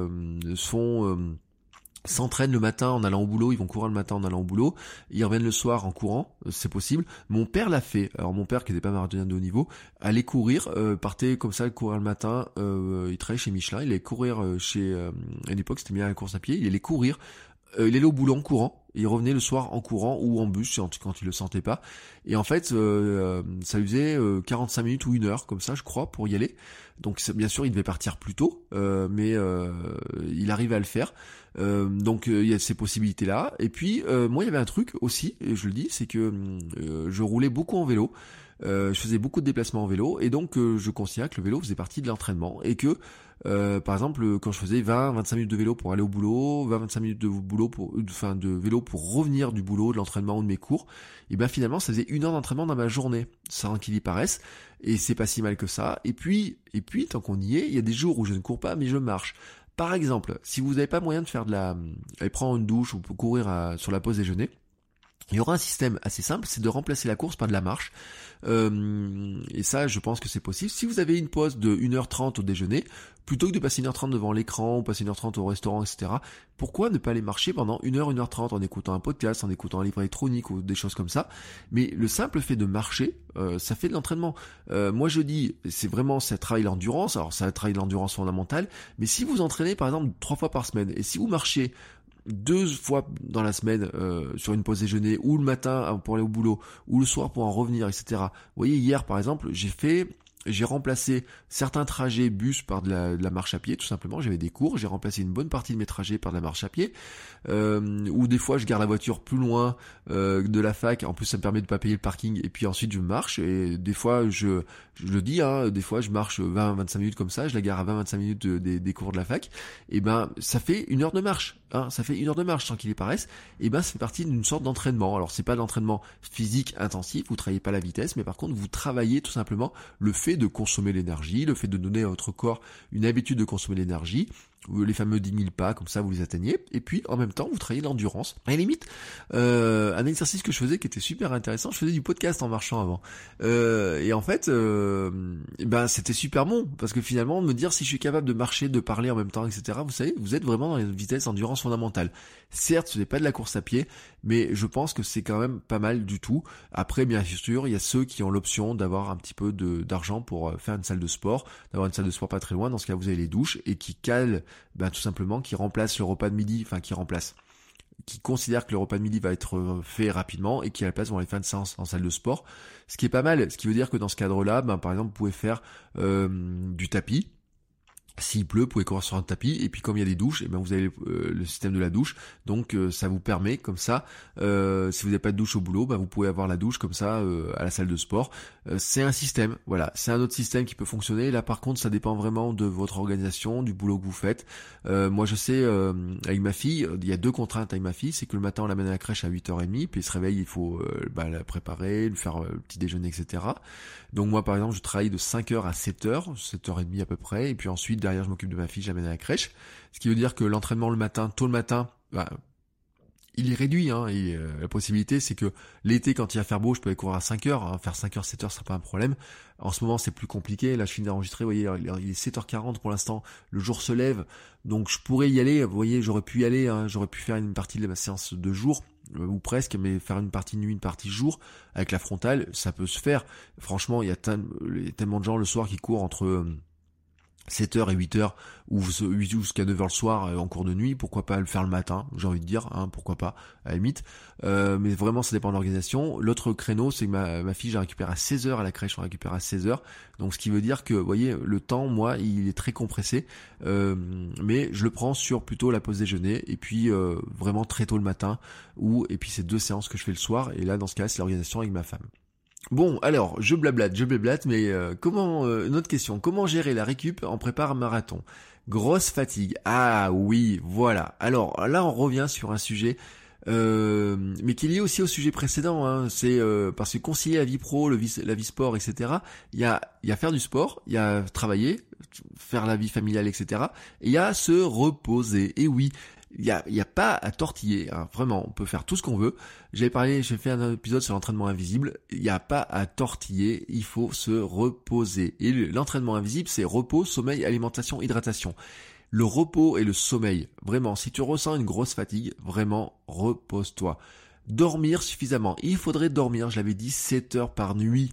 s'entraînent le matin en allant au boulot, ils vont courir le matin en allant au boulot, ils reviennent le soir en courant, c'est possible. Mon père l'a fait. Alors mon père, qui n'était pas marathonien de haut niveau, allait courir, partait comme ça courir le matin, il travaillait chez Michelin, il allait courir à l'époque c'était bien la course à pied, il allait courir, il allait au boulot en courant, et il revenait le soir en courant ou en bus quand il le sentait pas. Et en fait, ça lui faisait 45 minutes ou 1 heure, comme ça, je crois, pour y aller. Donc bien sûr, il devait partir plus tôt, mais il arrivait à le faire. Donc il y a ces possibilités-là. Et puis, moi, il y avait un truc aussi, et je le dis, c'est que je roulais beaucoup en vélo. Je faisais beaucoup de déplacements en vélo, et donc je considère que le vélo faisait partie de l'entraînement, et que par exemple, quand je faisais 20-25 minutes de vélo pour aller au boulot, 20-25 minutes de vélo pour revenir du boulot, de l'entraînement ou de mes cours, et finalement ça faisait 1 heure d'entraînement dans ma journée, sans qu'il y paraisse, et c'est pas si mal que ça. Et puis tant qu'on y est, il y a des jours où je ne cours pas mais je marche. Par exemple, si vous n'avez pas moyen de faire aller prendre une douche ou courir sur la pause déjeuner, il y aura un système assez simple, c'est de remplacer la course par de la marche. Et ça, je pense que c'est possible. Si vous avez une pause de 1h30 au déjeuner, plutôt que de passer 1h30 devant l'écran ou passer 1h30 au restaurant, etc., pourquoi ne pas aller marcher pendant 1h, 1h30 en écoutant un podcast, en écoutant un livre électronique ou des choses comme ça. Mais le simple fait de marcher, ça fait de l'entraînement. Moi je dis, c'est vraiment, ça travaille l'endurance. Alors ça travaille l'endurance fondamentale, mais si vous entraînez par exemple 3 fois par semaine, et si vous marchez 2 fois dans la semaine sur une pause déjeuner, ou le matin pour aller au boulot, ou le soir pour en revenir, etc. Vous voyez, hier par exemple, j'ai fait j'ai remplacé certains trajets bus par de la marche à pied, tout simplement. J'avais des cours, j'ai remplacé une bonne partie de mes trajets par de la marche à pied. Ou des fois, je garde la voiture plus loin de la fac. En plus, ça me permet de pas payer le parking. Et puis ensuite, je marche. Et des fois, je le dis, des fois, je marche 20-25 minutes comme ça. Je la gare à 20-25 minutes des cours de la fac. Et ben, ça fait 1 heure de marche. Ça fait 1 heure de marche sans qu'il y paraisse. Et ben, ça fait partie d'une sorte d'entraînement. Alors, c'est pas de l'entraînement physique intensif. Vous travaillez pas la vitesse, mais par contre, vous travaillez tout simplement le fait de consommer l'énergie, le fait de donner à votre corps une habitude de consommer l'énergie, les fameux 10 000 pas, comme ça vous les atteignez, et puis en même temps vous travaillez l'endurance. À la limite, un exercice que je faisais qui était super intéressant, je faisais du podcast en marchant avant, et en fait, c'était super bon, parce que finalement, me dire si je suis capable de marcher, de parler en même temps, etc., vous savez, vous êtes vraiment dans les vitesses d'endurance fondamentale. Certes, ce n'est pas de la course à pied, mais je pense que c'est quand même pas mal du tout. Après, bien sûr, il y a ceux qui ont l'option d'avoir un petit peu d'argent pour faire une salle de sport, d'avoir une salle de sport pas très loin. Dans ce cas, vous avez les douches et qui calent, tout simplement, qui remplacent le repas de midi, qui considèrent que le repas de midi va être fait rapidement et qui à la place vont aller faire une séance en salle de sport. Ce qui est pas mal. Ce qui veut dire que dans ce cadre-là, par exemple, vous pouvez faire du tapis. S'il pleut, vous pouvez courir sur un tapis, et puis comme il y a des douches, vous avez le système de la douche, donc ça vous permet comme ça, si vous n'avez pas de douche au boulot, vous pouvez avoir la douche comme ça à la salle de sport. C'est un système, voilà, c'est un autre système qui peut fonctionner. Là par contre, ça dépend vraiment de votre organisation, du boulot que vous faites. Moi je sais, avec ma fille, il y a 2 contraintes avec ma fille, c'est que le matin on l'amène à la crèche à 8h30, puis il se réveille, il faut la préparer, lui faire le petit déjeuner, etc. Donc moi par exemple je travaille de 5h à 7h, 7h30 à peu près, et puis ensuite derrière je m'occupe de ma fille, je l'amène à la crèche. Ce qui veut dire que l'entraînement le matin, tôt le matin, il est réduit. Et la possibilité c'est que l'été quand il va faire beau, je peux aller courir à 5h, faire 5h, 7h, ce sera pas un problème. En ce moment c'est plus compliqué, là je finis d'enregistrer, vous voyez, il est 7h40 pour l'instant, le jour se lève, donc je pourrais y aller, vous voyez, j'aurais pu y aller, j'aurais pu faire une partie de ma séance de jour, ou presque, mais faire une partie nuit, une partie jour, avec la frontale, ça peut se faire. Franchement, il y a tellement de gens le soir qui courent entre 7h et 8h, ou jusqu'à 9h le soir en cours de nuit, pourquoi pas le faire le matin, j'ai envie de dire, pourquoi pas, à la limite. Mais vraiment, ça dépend de l'organisation. L'autre créneau, c'est que ma fille, j'ai récupéré à 16h à la crèche, on récupère à 16h. Donc, ce qui veut dire que, vous voyez, le temps, moi, il est très compressé. Mais je le prends sur plutôt la pause déjeuner, et puis vraiment très tôt le matin, et puis c'est 2 séances que je fais le soir, et là, dans ce cas, c'est l'organisation avec ma femme. Bon, alors, je blablate, mais une autre question. Comment gérer la récup en prépare marathon? Grosse fatigue. Ah oui, voilà. Alors, là, on revient sur un sujet, mais qui est lié aussi au sujet précédent. C'est parce que concilier la vie pro, la vie sport, etc., il y a faire du sport, il y a travailler, faire la vie familiale, etc., et il y a se reposer. Et oui, il y a pas à tortiller, vraiment, on peut faire tout ce qu'on veut. J'ai fait un épisode sur l'entraînement invisible, il n'y a pas à tortiller, il faut se reposer. Et l'entraînement invisible, c'est repos, sommeil, alimentation, hydratation. Le repos et le sommeil, vraiment, si tu ressens une grosse fatigue, vraiment, repose-toi. Dormir suffisamment, il faudrait dormir, je l'avais dit, 7 heures par nuit.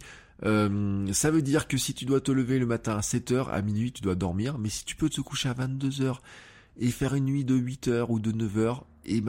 Ça veut dire que si tu dois te lever le matin à 7h, à minuit, tu dois dormir, mais si tu peux te coucher à 22h, et faire une nuit de 8h ou de 9h,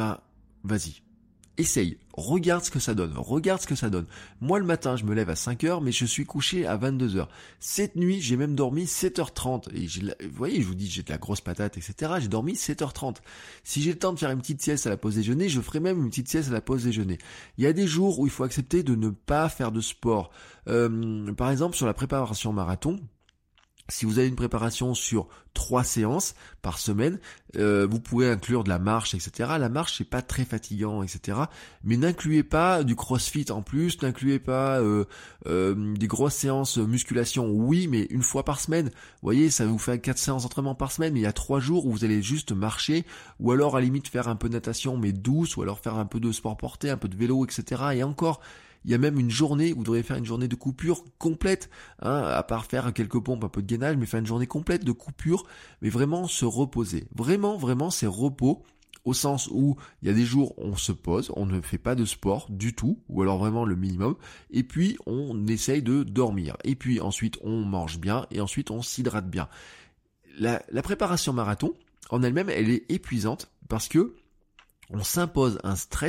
vas-y. Essaye. Regarde ce que ça donne. Moi, le matin, je me lève à 5h, mais je suis couché à 22h. Cette nuit, j'ai même dormi 7h30. Et vous voyez, je vous dis, j'ai de la grosse patate, etc. J'ai dormi 7h30. Si j'ai le temps de faire une petite sieste à la pause déjeuner, je ferai même une petite sieste à la pause déjeuner. Il y a des jours où il faut accepter de ne pas faire de sport. Par exemple, sur la préparation marathon, si vous avez une préparation sur 3 séances par semaine, vous pouvez inclure de la marche, etc. La marche, c'est pas très fatigant, etc. Mais n'incluez pas du crossfit en plus, n'incluez pas des grosses séances musculation, oui, mais une fois par semaine. Vous voyez, ça vous fait 4 séances d'entraînement par semaine, mais il y a 3 jours où vous allez juste marcher, ou alors à la limite faire un peu de natation, mais douce, ou alors faire un peu de sport porté, un peu de vélo, etc. Et encore, il y a même une journée, vous devriez faire une journée de coupure complète, à part faire quelques pompes, un peu de gainage, mais faire une journée complète de coupure, mais vraiment se reposer. Vraiment, c'est repos, au sens où il y a des jours où on se pose, on ne fait pas de sport du tout, ou alors vraiment le minimum, et puis on essaye de dormir, et puis ensuite on mange bien, et ensuite on s'hydrate bien. La préparation marathon, en elle-même, elle est épuisante, parce que on s'impose un stress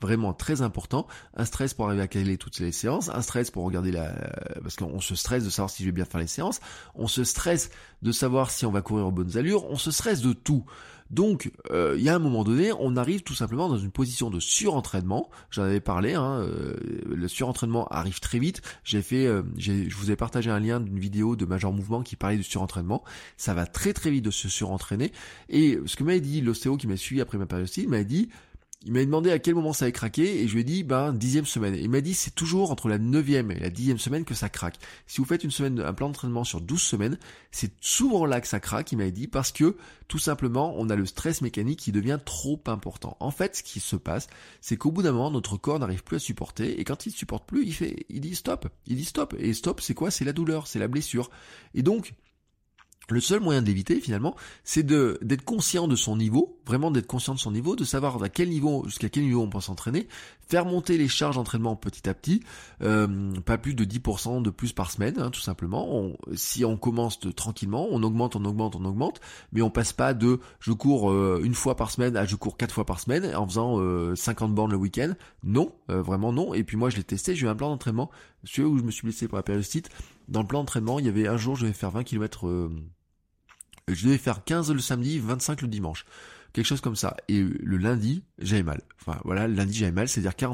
vraiment très important. Un stress pour arriver à caler toutes les séances, un stress pour regarder parce qu'on se stresse de savoir si je vais bien faire les séances, on se stresse de savoir si on va courir aux bonnes allures, on se stresse de tout. Donc, il y a un moment donné, on arrive tout simplement dans une position de surentraînement. J'en avais parlé, le surentraînement arrive très vite. Je vous ai partagé un lien d'une vidéo de Major Mouvement qui parlait du surentraînement. Ça va très très vite de se surentraîner. Et ce que m'avait dit l'ostéo qui m'a suivi après ma périostite, il m'a demandé à quel moment ça avait craqué et je lui ai dit 10e semaine. Il m'a dit c'est toujours entre la 9e et la 10e semaine que ça craque. Si vous faites un plan d'entraînement sur 12 semaines, c'est souvent là que ça craque, il m'a dit, parce que tout simplement on a le stress mécanique qui devient trop important. En fait, ce qui se passe, c'est qu'au bout d'un moment, notre corps n'arrive plus à supporter et quand il ne supporte plus, il dit stop. Il dit stop. Et stop, c'est quoi? C'est la douleur, c'est la blessure. Et donc, le seul moyen de l'éviter finalement, c'est d'être conscient de son niveau, vraiment d'être conscient de son niveau, de savoir jusqu'à quel niveau on peut s'entraîner, faire monter les charges d'entraînement petit à petit, pas plus de 10% de plus par semaine, tout simplement. Si on commence tranquillement, on augmente, mais on passe pas de je cours une fois par semaine à je cours 4 fois par semaine en faisant 50 bornes le week-end. Non, vraiment non. Et puis moi je l'ai testé, j'ai eu un plan d'entraînement, celui où je me suis blessé pour la périostite. Dans le plan d'entraînement, il y avait un jour, je devais faire 20 km, je devais faire 15 le samedi, 25 le dimanche. Quelque chose comme ça. Et le lundi, j'avais mal. Enfin, voilà, le lundi, j'avais mal. C'est-à-dire 40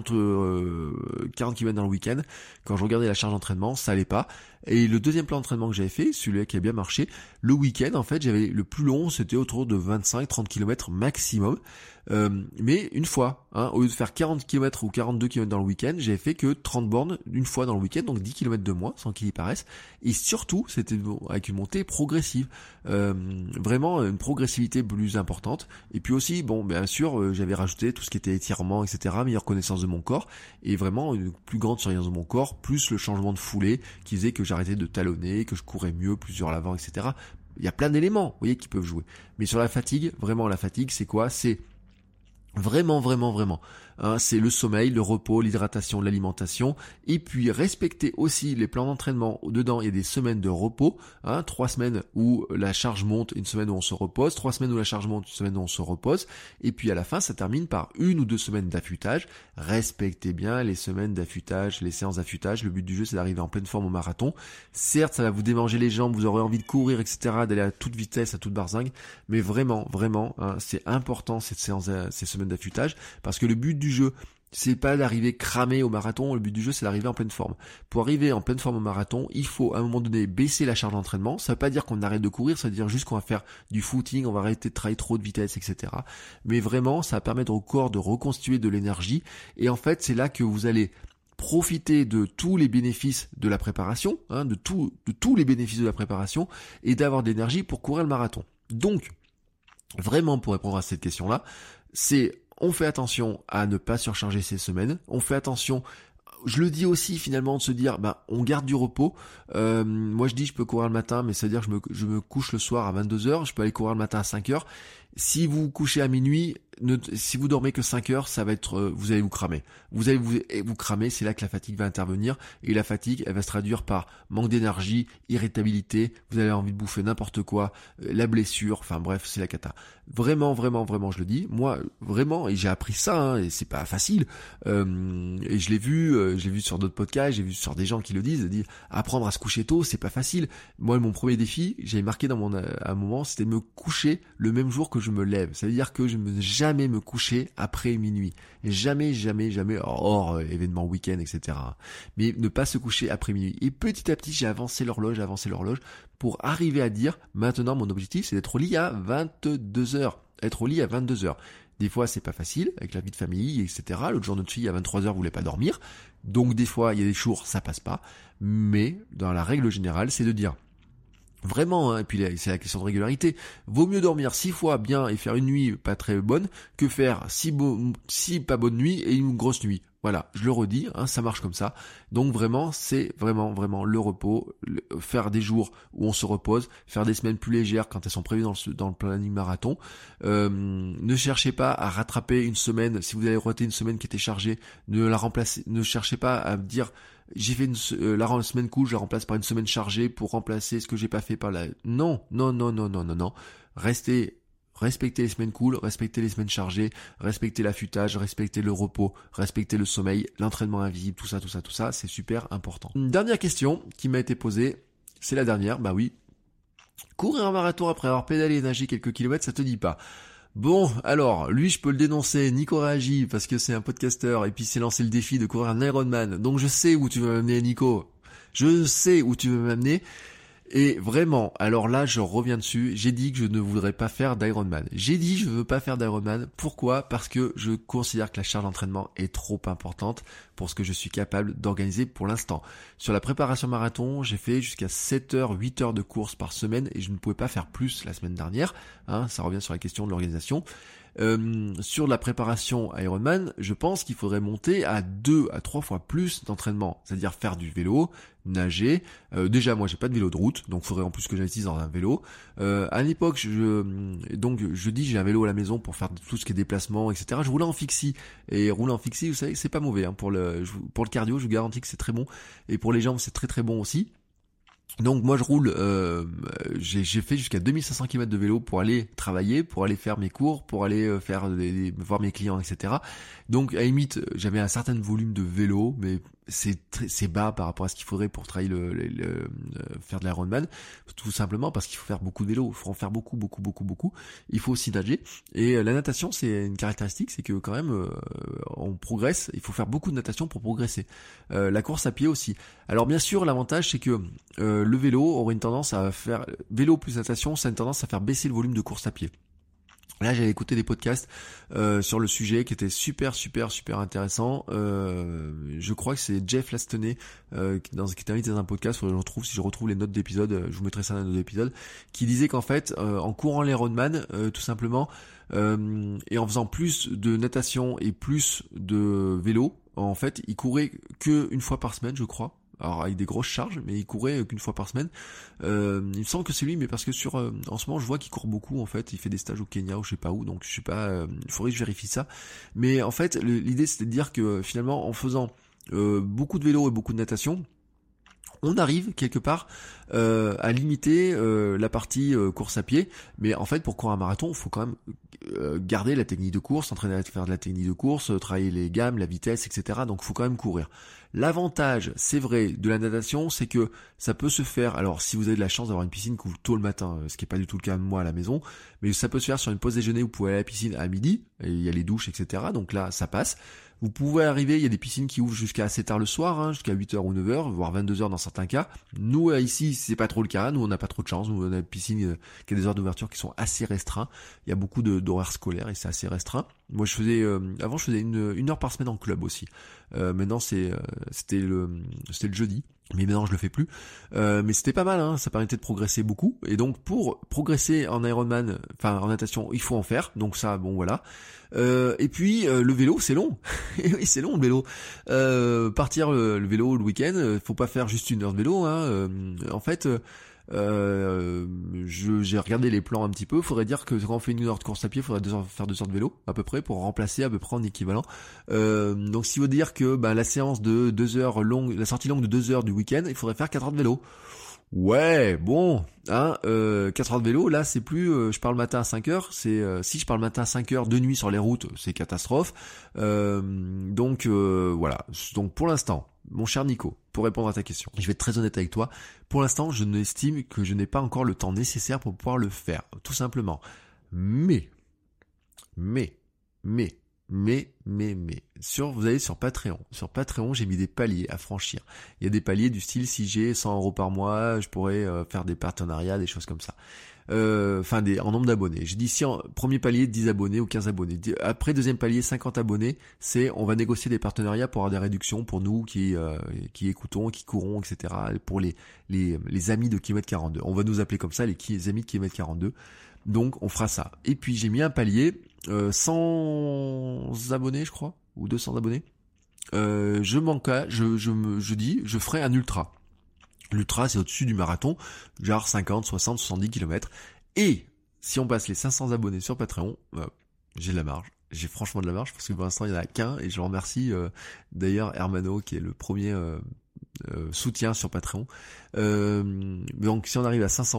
km dans le week-end. Quand je regardais la charge d'entraînement, ça allait pas. Et le deuxième plan d'entraînement que j'avais fait, celui-là qui a bien marché, le week-end, en fait, j'avais le plus long, c'était autour de 25-30 km maximum. Mais une fois, au lieu de faire 40 km ou 42 km dans le week-end, j'avais fait que 30 bornes une fois dans le week-end, donc 10 km de moins, sans qu'il y paraisse. Et surtout, c'était avec une montée progressive. Vraiment une progressivité plus importante. Et puis aussi, bien sûr, j'avais rajouté tout ce qui était étirement, etc., meilleure connaissance de mon corps, et vraiment une plus grande surveillance de mon corps, plus le changement de foulée qui faisait que j'arrêtais de talonner, que je courais mieux, plus sur l'avant, etc. Il y a plein d'éléments, vous voyez, qui peuvent jouer. Mais sur la fatigue, vraiment la fatigue, c'est quoi? C'est vraiment, c'est le sommeil, le repos, l'hydratation, l'alimentation, et puis respecter aussi les plans d'entraînement. Dedans, il y a des semaines de repos, 3 semaines où la charge monte, une semaine où on se repose, 3 semaines où la charge monte, une semaine où on se repose, et puis à la fin, ça termine par 1 ou 2 semaines d'affûtage. Respectez bien les semaines d'affûtage, les séances d'affûtage. Le but du jeu, c'est d'arriver en pleine forme au marathon. Certes, ça va vous démanger les jambes, vous aurez envie de courir, etc., d'aller à toute vitesse, à toute barzingue, mais vraiment, c'est important ces semaines d'affûtage, parce que le but du jeu, c'est pas d'arriver cramé au marathon, le but du jeu c'est d'arriver en pleine forme. Pour arriver en pleine forme au marathon, il faut à un moment donné baisser la charge d'entraînement. Ça veut pas dire qu'on arrête de courir, ça veut dire juste qu'on va faire du footing, on va arrêter de travailler trop de vitesse, etc. Mais vraiment, ça va permettre au corps de reconstituer de l'énergie, et en fait c'est là que vous allez profiter de tous les bénéfices de la préparation, de tous les bénéfices de la préparation, et d'avoir de l'énergie pour courir le marathon. Donc, vraiment pour répondre à cette question-là, on fait attention à ne pas surcharger ces semaines, on fait attention, je le dis aussi finalement, de se dire, on garde du repos. Moi je dis je peux courir le matin, mais ça veut dire que je me couche le soir à 22h, je peux aller courir le matin à 5h. Si vous vous couchez à minuit, si vous dormez que 5 heures, ça va être, vous allez vous cramer. Vous allez vous cramer, c'est là que la fatigue va intervenir. Et la fatigue, elle va se traduire par manque d'énergie, irritabilité, vous avez envie de bouffer n'importe quoi, la blessure, enfin bref, c'est la cata. Vraiment, je le dis. Moi, vraiment, et j'ai appris ça, et c'est pas facile. Et je l'ai vu sur d'autres podcasts, j'ai vu sur des gens qui le disent, apprendre à se coucher tôt, c'est pas facile. Moi, mon premier défi, j'avais marqué à un moment, c'était de me coucher le même jour que je me lève. Ça veut dire que je ne jamais me coucher après minuit. Jamais, hors événement week-end, etc. Mais ne pas se coucher après minuit. Et petit à petit, j'ai avancé l'horloge pour arriver à dire, maintenant, mon objectif, c'est d'être au lit à 22h. Être au lit à 22h. Des fois, c'est pas facile, avec la vie de famille, etc. L'autre jour, notre fille, à 23h, voulait pas dormir. Donc, des fois, il y a des jours, ça passe pas. Mais, dans la règle générale, c'est de dire, vraiment, et puis c'est la question de régularité. Vaut mieux dormir 6 fois bien et faire une nuit pas très bonne que faire 6 pas bonnes nuits et une grosse nuit. Voilà, je le redis, ça marche comme ça. Donc vraiment, c'est vraiment le repos, faire des jours où on se repose, faire des semaines plus légères quand elles sont prévues dans le planning marathon. Ne cherchez pas à rattraper une semaine, si vous avez raté une semaine qui était chargée, ne cherchez pas à dire j'ai fait la semaine cool, je la remplace par une semaine chargée pour remplacer ce que j'ai pas fait par la... Non. Restez Respectez les semaines cool, respectez les semaines chargées, respectez l'affûtage, respectez le repos, respectez le sommeil, l'entraînement invisible, tout ça, c'est super important. Une dernière question qui m'a été posée, c'est la dernière, bah oui. Courir un marathon après avoir pédalé et nagé quelques kilomètres, ça te dit pas? Bon, alors, lui, je peux le dénoncer, Nico réagit, parce que c'est un podcasteur, et puis s'est lancé le défi de courir un Ironman, donc je sais où tu veux m'amener, Nico. Je sais où tu veux m'amener. Et vraiment, alors là, je reviens dessus, j'ai dit que je ne voudrais pas faire d'Ironman. J'ai dit je veux pas faire d'Ironman. Pourquoi ? Parce que je considère que la charge d'entraînement est trop importante pour ce que je suis capable d'organiser pour l'instant. Sur la préparation marathon, j'ai fait jusqu'à 7 heures, 8 heures de course par semaine et je ne pouvais pas faire plus la semaine dernière. Ça revient sur la question de l'organisation. Sur la préparation Ironman, je pense qu'il faudrait monter à 2 à 3 fois plus d'entraînement, c'est-à-dire faire du vélo, nager. Déjà, moi, j'ai pas de vélo de route, donc il faudrait en plus que j'investisse dans un vélo. À l'époque, je dis j'ai un vélo à la maison pour faire tout ce qui est déplacement, etc. Je roulais en fixie et rouler en fixie, vous savez, c'est pas mauvais pour le cardio. Je vous garantis que c'est très bon et pour les jambes, c'est très très bon aussi. Donc moi je roule, j'ai fait jusqu'à 2500 km de vélo pour aller travailler, pour aller faire mes cours, pour aller voir mes clients, etc. Donc à la limite j'avais un certain volume de vélo, mais c'est bas par rapport à ce qu'il faudrait pour travailler faire de l'Ironman, tout simplement parce qu'il faut faire beaucoup de vélo, il faut en faire beaucoup. Il faut aussi nager et la natation c'est une caractéristique, c'est que quand même on progresse, il faut faire beaucoup de natation pour progresser. La course à pied aussi. Alors bien sûr l'avantage c'est que le vélo aurait une tendance à faire vélo plus natation, ça a une tendance à faire baisser le volume de course à pied. Là, j'avais écouté des podcasts sur le sujet qui étaient super intéressants. Je crois que c'est Jeff Lastoney qui est invité dans un podcast. Si je retrouve les notes d'épisode, je vous mettrai ça dans les notes d'épisode, qui disait qu'en fait, en courant l'Ironman, tout simplement, et en faisant plus de natation et plus de vélo, en fait, il courait que une fois par semaine, je crois. Alors avec des grosses charges, mais il courait qu'une fois par semaine. Il me semble que c'est lui, mais parce que en ce moment je vois qu'il court beaucoup en fait. Il fait des stages au Kenya ou je sais pas où, donc je sais pas. Il faudrait que je vérifie ça. Mais en fait, l'idée c'était de dire que finalement, en faisant beaucoup de vélo et beaucoup de natation, on arrive quelque part à limiter la partie course à pied, mais en fait pour courir un marathon, il faut quand même garder la technique de course, s'entraîner à faire de la technique de course, travailler les gammes, la vitesse, etc. Donc il faut quand même courir. L'avantage, c'est vrai, de la natation, c'est que ça peut se faire, alors si vous avez de la chance d'avoir une piscine qui ouvre tôt le matin, ce qui n'est pas du tout le cas de moi à la maison, mais ça peut se faire sur une pause déjeuner, vous pouvez aller à la piscine à midi, et il y a les douches, etc. Donc là, ça passe. Vous pouvez arriver, il y a des piscines qui ouvrent jusqu'à assez tard le soir, jusqu'à 8h ou 9h, voire 22h dans certains cas. Nous, ici, c'est pas trop le cas. Nous, on n'a pas trop de chance. Nous, on a une piscine qui a des heures d'ouverture qui sont assez restreints. Il y a beaucoup d'horaires scolaires et c'est assez restreint. Moi, avant, je faisais une heure par semaine en club aussi. Maintenant, c'était le jeudi. Mais maintenant je le fais plus, mais c'était pas mal, ça permettait de progresser beaucoup. Et donc pour progresser en Ironman, enfin en natation, il faut en faire. Donc ça, bon voilà. Et puis le vélo, c'est long. Et oui, c'est long le vélo. Partir le vélo le week-end, faut pas faire juste une heure de vélo. En fait, j'ai regardé les plans un petit peu. Faudrait dire que quand on fait une heure de course à pied, faudrait faire 2 heures de vélo à peu près pour remplacer à peu près en équivalent. Donc s'il veut dire que la séance de 2 heures longue, la sortie longue de 2 heures du week-end, il faudrait faire 4 heures de vélo. Ouais, bon, 4 heures de vélo, là c'est plus je pars le matin à 5 heures, c'est si je pars le matin à 5 heures de nuit sur les routes, c'est catastrophe. Donc voilà. Donc pour l'instant, mon cher Nico, pour répondre à ta question, je vais être très honnête avec toi. Pour l'instant, je n'estime que je n'ai pas encore le temps nécessaire pour pouvoir le faire, tout simplement. Mais, vous allez sur Patreon. Sur Patreon, j'ai mis des paliers à franchir. Il y a des paliers du style, si j'ai 100 € par mois, je pourrais faire des partenariats, des choses comme ça. En nombre d'abonnés. J'ai dit si premier palier 10 abonnés ou 15 abonnés. Après deuxième palier 50 abonnés, on va négocier des partenariats pour avoir des réductions pour nous qui écoutons, qui courons, etc. Pour les amis de Kilomètre 42. On va nous appeler comme ça, les amis de Kilomètre 42. Donc on fera ça. Et puis j'ai mis un palier 100 abonnés je crois, ou 200 abonnés. Je dis je ferai un ultra. L'ultra, c'est au-dessus du marathon, genre 50, 60, 70 km. Et si on passe les 500 abonnés sur Patreon, j'ai de la marge. J'ai franchement de la marge parce que pour l'instant, il n'y en a qu'un. Et je remercie d'ailleurs Hermano qui est le premier soutien sur Patreon. Donc si on arrive à 500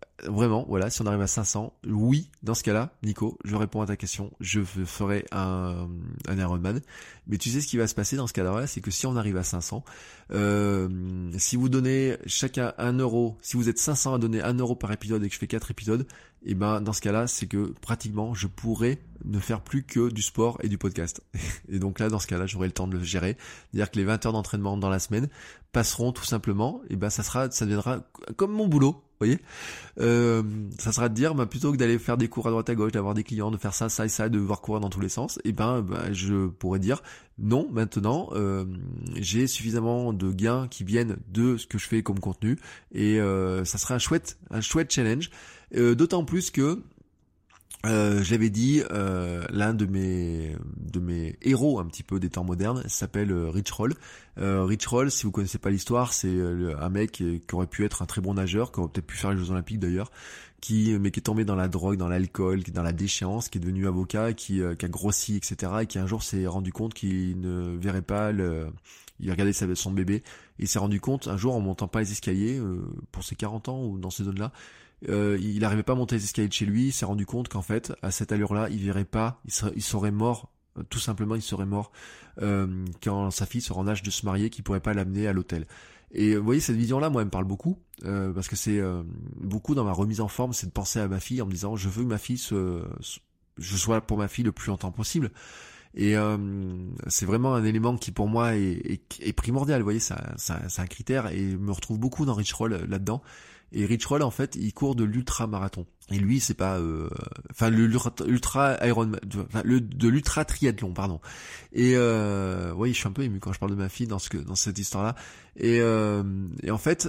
vraiment, voilà, si on arrive à 500, oui, dans ce cas-là, Nico, je réponds à ta question, je ferai un Ironman. Mais tu sais ce qui va se passer dans ce cas-là, c'est que si on arrive à 500, si vous donnez chacun 1 euro, si vous êtes 500 à donner 1 euro par épisode et que je fais 4 épisodes, et ben dans ce cas-là, c'est que pratiquement je pourrais ne faire plus que du sport et du podcast. Et donc là, dans ce cas-là, j'aurai le temps de le gérer. C'est-à-dire que les 20 heures d'entraînement dans la semaine passeront tout simplement, et ben ça deviendra comme mon boulot. Vous voyez, ça sera de dire, plutôt que d'aller faire des cours à droite à gauche, d'avoir des clients, de faire ça et ça, de devoir courir dans tous les sens, et je pourrais dire non. Maintenant, j'ai suffisamment de gains qui viennent de ce que je fais comme contenu, et ça sera un chouette challenge. D'autant plus que j'avais dit, l'un de mes héros un petit peu des temps modernes s'appelle Rich Roll. Rich Roll, si vous connaissez pas l'histoire, c'est un mec qui aurait pu être un très bon nageur, qui aurait peut-être pu faire les Jeux Olympiques d'ailleurs, mais qui est tombé dans la drogue, dans l'alcool, dans la déchéance, qui est devenu avocat, qui a grossi, etc. et qui un jour s'est rendu compte qu'il ne verrait pas il regardait son bébé, et il s'est rendu compte un jour en montant pas les escaliers, pour ses 40 ans ou dans ces zones-là, il n'arrivait pas à monter les escaliers de chez lui, il s'est rendu compte qu'en fait, à cette allure-là, il verrait pas, il serait mort, tout simplement il serait mort, quand sa fille sera en âge de se marier, qu'il pourrait pas l'amener à l'hôtel. Et vous voyez, cette vision-là, moi, elle me parle beaucoup, parce que c'est beaucoup dans ma remise en forme, c'est de penser à ma fille en me disant, je veux que ma fille je sois pour ma fille le plus longtemps possible. Et c'est vraiment un élément qui pour moi est primordial. Vous voyez, c'est un critère, et je me retrouve beaucoup dans Rich Roll là-dedans. Et Rich Roll, en fait, il court de l'ultra-marathon. Et lui, c'est pas... l'ultra-Ironman... de l'ultra-triathlon, pardon. Et oui, je suis un peu ému quand je parle de ma fille dans cette histoire-là. Et en fait,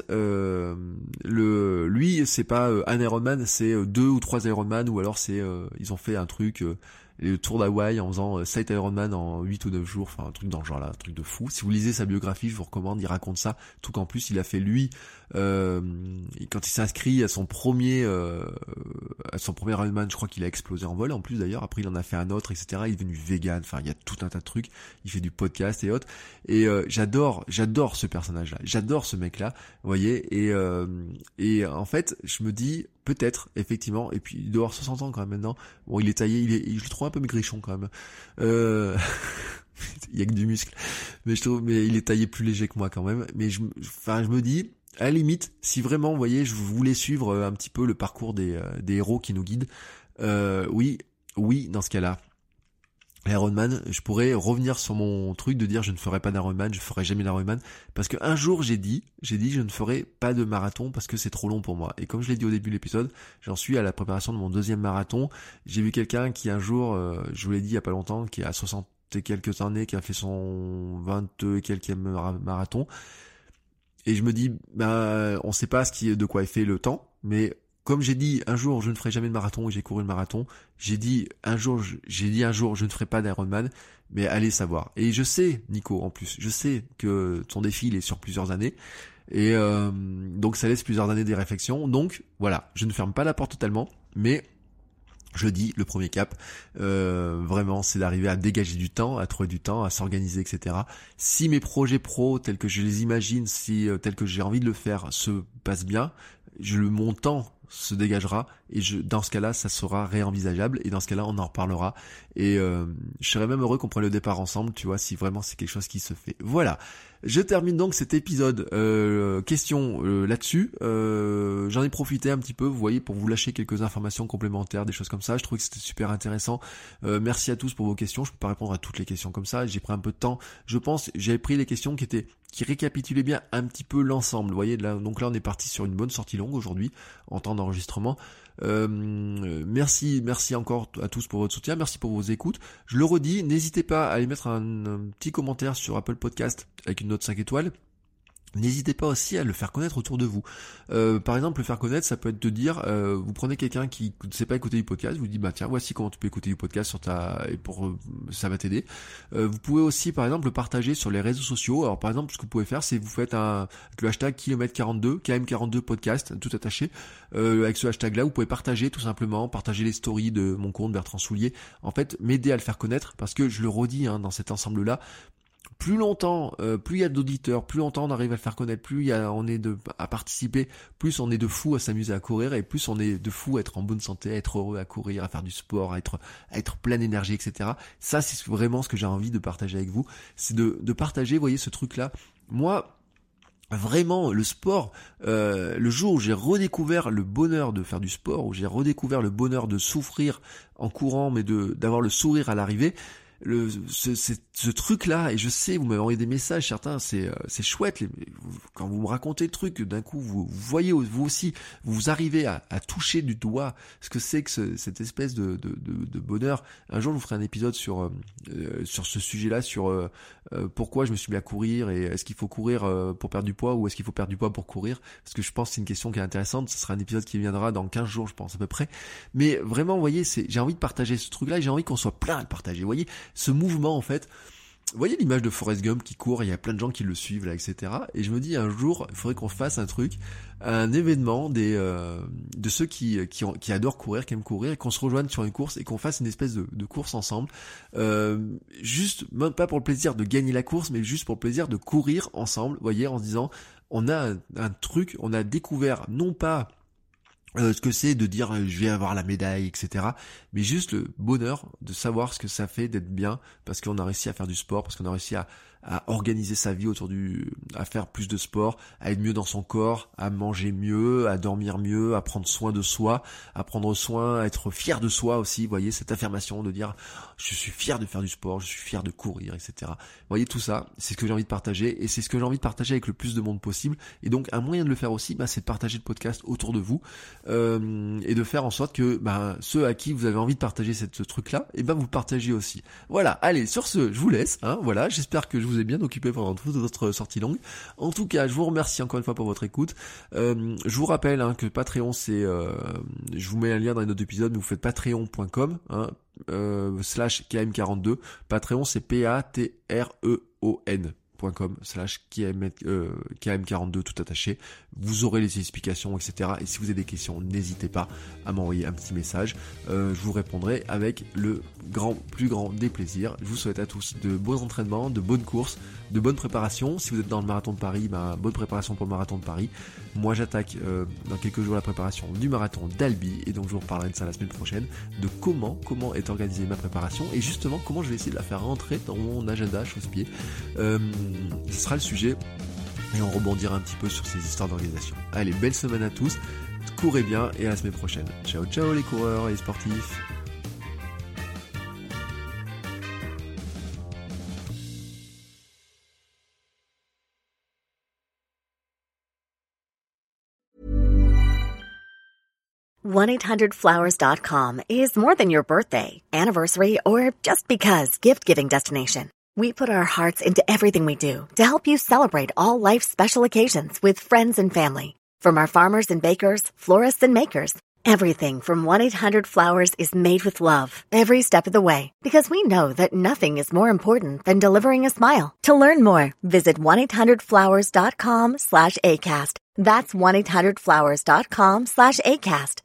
lui, c'est pas un Ironman, c'est 2 ou 3 Ironman, ou alors c'est... ils ont fait un truc... le tour d'Hawaï en faisant 7 Ironman en 8 ou 9 jours, enfin un truc dans le genre là, un truc de fou. Si vous lisez sa biographie, je vous recommande, il raconte ça, tout qu'en plus il a fait lui, quand il s'est inscrit à son premier Ironman, je crois qu'il a explosé en vol en plus d'ailleurs, après il en a fait un autre, etc. Il est devenu vegan, enfin il y a tout un tas de trucs, il fait du podcast et autres, et j'adore ce personnage-là, j'adore ce mec-là, vous voyez, et en fait, je me dis, peut-être, effectivement, et puis il doit avoir 60 ans quand même maintenant. Bon, il est taillé, je le trouve un peu maigrichon quand même. Il y a que du muscle, mais il est taillé plus léger que moi quand même. Mais je me dis, à la limite, si vraiment, vous voyez, je voulais suivre un petit peu le parcours des héros qui nous guident, oui, dans ce cas-là. L'Ironman, je pourrais revenir sur mon truc de dire je ne ferai pas d'Ironman, je ferai jamais d'Ironman, parce que un jour j'ai dit je ne ferai pas de marathon parce que c'est trop long pour moi. Et comme je l'ai dit au début de l'épisode, j'en suis à la préparation de mon 2e marathon. J'ai vu quelqu'un qui un jour, je vous l'ai dit il y a pas longtemps, qui a 60 et quelques années, qui a fait son 20 et quelques marathon. Et je me dis, on sait pas de quoi est fait le temps, mais comme j'ai dit un jour je ne ferai jamais de marathon et j'ai couru le marathon, j'ai dit un jour je ne ferai pas d'Ironman, mais allez savoir. Et je sais, Nico, en plus, je sais que ton défi il est sur plusieurs années, et donc ça laisse plusieurs années des réflexions. Donc voilà, je ne ferme pas la porte totalement, mais je dis, le premier cap, vraiment, c'est d'arriver à dégager du temps, à trouver du temps, à s'organiser, etc. Si mes projets pro, tels que je les imagine, tels que j'ai envie de le faire, se passent bien, mon temps se dégagera, et dans ce cas-là, ça sera réenvisageable, et dans ce cas-là, on en reparlera, et je serais même heureux qu'on prenne le départ ensemble, tu vois, si vraiment c'est quelque chose qui se fait. Voilà. Je termine donc cet épisode question là-dessus. J'en ai profité un petit peu, vous voyez, pour vous lâcher quelques informations complémentaires, des choses comme ça. Je trouvais que c'était super intéressant. Merci à tous pour vos questions. Je peux pas répondre à toutes les questions comme ça. J'ai pris un peu de temps. Je pense, j'avais pris les questions qui récapitulaient bien un petit peu l'ensemble. Vous voyez, donc là on est parti sur une bonne sortie longue aujourd'hui en temps d'enregistrement. Merci encore à tous pour votre soutien, merci pour vos écoutes. Je le redis, n'hésitez pas à aller mettre un petit commentaire sur Apple Podcast avec une note 5 étoiles. N'hésitez pas aussi à le faire connaître autour de vous. Par exemple, le faire connaître, ça peut être de dire, vous prenez quelqu'un qui ne sait pas écouter du podcast, vous dites, tiens, voici comment tu peux écouter du podcast ça va t'aider. Vous pouvez aussi, par exemple, le partager sur les réseaux sociaux. Alors, par exemple, ce que vous pouvez faire, c'est vous faites le hashtag km42, km42 podcast, tout attaché. Avec ce hashtag-là, vous pouvez partager les stories de mon compte Bertrand Soulier. En fait, m'aider à le faire connaître, parce que je le redis, dans cet ensemble-là, plus longtemps, plus il y a d'auditeurs, plus longtemps on arrive à le faire connaître, plus on est à participer, plus on est de fous à s'amuser à courir, et plus on est de fous à être en bonne santé, à être heureux à courir, à faire du sport, à être plein d'énergie, etc. Ça, c'est vraiment ce que j'ai envie de partager avec vous, c'est de partager, vous voyez, ce truc-là. Moi, vraiment, le sport, le jour où j'ai redécouvert le bonheur de faire du sport, où j'ai redécouvert le bonheur de souffrir en courant, mais d'avoir le sourire à l'arrivée, ce truc-là, et je sais, vous m'avez envoyé des messages, certains, c'est chouette, quand vous me racontez le truc, d'un coup, vous voyez, vous aussi, vous arrivez à toucher du doigt ce que c'est que cette espèce de bonheur. Un jour, je vous ferai un épisode sur ce sujet-là, sur pourquoi je me suis mis à courir, et est-ce qu'il faut courir pour perdre du poids, ou est-ce qu'il faut perdre du poids pour courir, parce que je pense que c'est une question qui est intéressante. Ce sera un épisode qui viendra dans 15 jours, je pense, à peu près. Mais vraiment, vous voyez, j'ai envie de partager ce truc-là, et j'ai envie qu'on soit plein à le partager, vous voyez, ce mouvement, en fait. Vous voyez l'image de Forrest Gump qui court, il y a plein de gens qui le suivent là, etc. Et je me dis, un jour, il faudrait qu'on fasse un truc, un événement de ceux qui adorent courir, qui aiment courir, et qu'on se rejoigne sur une course et qu'on fasse une espèce de course ensemble. Juste, même pas pour le plaisir de gagner la course, mais juste pour le plaisir de courir ensemble, vous voyez, en se disant, on a un truc, on a découvert, non pas ce que c'est de dire je vais avoir la médaille, etc. Mais juste le bonheur de savoir ce que ça fait d'être bien, parce qu'on a réussi à faire du sport, parce qu'on a réussi à organiser sa vie à faire plus de sport, à être mieux dans son corps, à manger mieux, à dormir mieux, à prendre soin de soi, à prendre soin, à être fier de soi aussi, vous voyez, cette affirmation de dire je suis fier de faire du sport, je suis fier de courir, etc. Vous voyez, tout ça, c'est ce que j'ai envie de partager, et c'est ce que j'ai envie de partager avec le plus de monde possible. Et donc, un moyen de le faire aussi, c'est de partager le podcast autour de vous, et de faire en sorte que ceux à qui vous avez envie de partager ce truc-là, et vous le partagez aussi. Voilà, allez, sur ce, je vous laisse, voilà, j'espère que je vous ai bien occupé pendant toute votre sortie longue. En tout cas, je vous remercie encore une fois pour votre écoute. Je vous rappelle que Patreon, c'est... je vous mets un lien dans les notes d'épisode, mais vous faites patreon.com, /KM42. Patreon, c'est patreon.com/KM42 tout attaché. Vous aurez les explications, etc. Et si vous avez des questions, n'hésitez pas à m'envoyer un petit message. Je vous répondrai avec le plus grand des plaisirs. Je vous souhaite à tous de bons entraînements, de bonnes courses, de bonnes préparations. Si vous êtes dans le marathon de Paris, bonne préparation pour le marathon de Paris. Moi, j'attaque dans quelques jours la préparation du marathon d'Albi, et donc je vous reparlerai de ça la semaine prochaine, de comment est organisée ma préparation, et justement comment je vais essayer de la faire rentrer dans mon agenda chausse-pied. Ce sera le sujet, et on rebondira un petit peu sur ces histoires d'organisation. Allez, belle semaine à tous, courez bien, et à la semaine prochaine. Ciao ciao les coureurs et les sportifs. $1-800-Flowers.com is more than your birthday, anniversary, or just because gift-giving destination. We put our hearts into everything we do to help you celebrate all life's special occasions with friends and family. From our farmers and bakers, florists and makers, everything from 1-800-Flowers is made with love every step of the way, because we know that nothing is more important than delivering a smile. To learn more, visit 1-800-Flowers.com/ACAST. That's 1-800-Flowers.com/ACAST.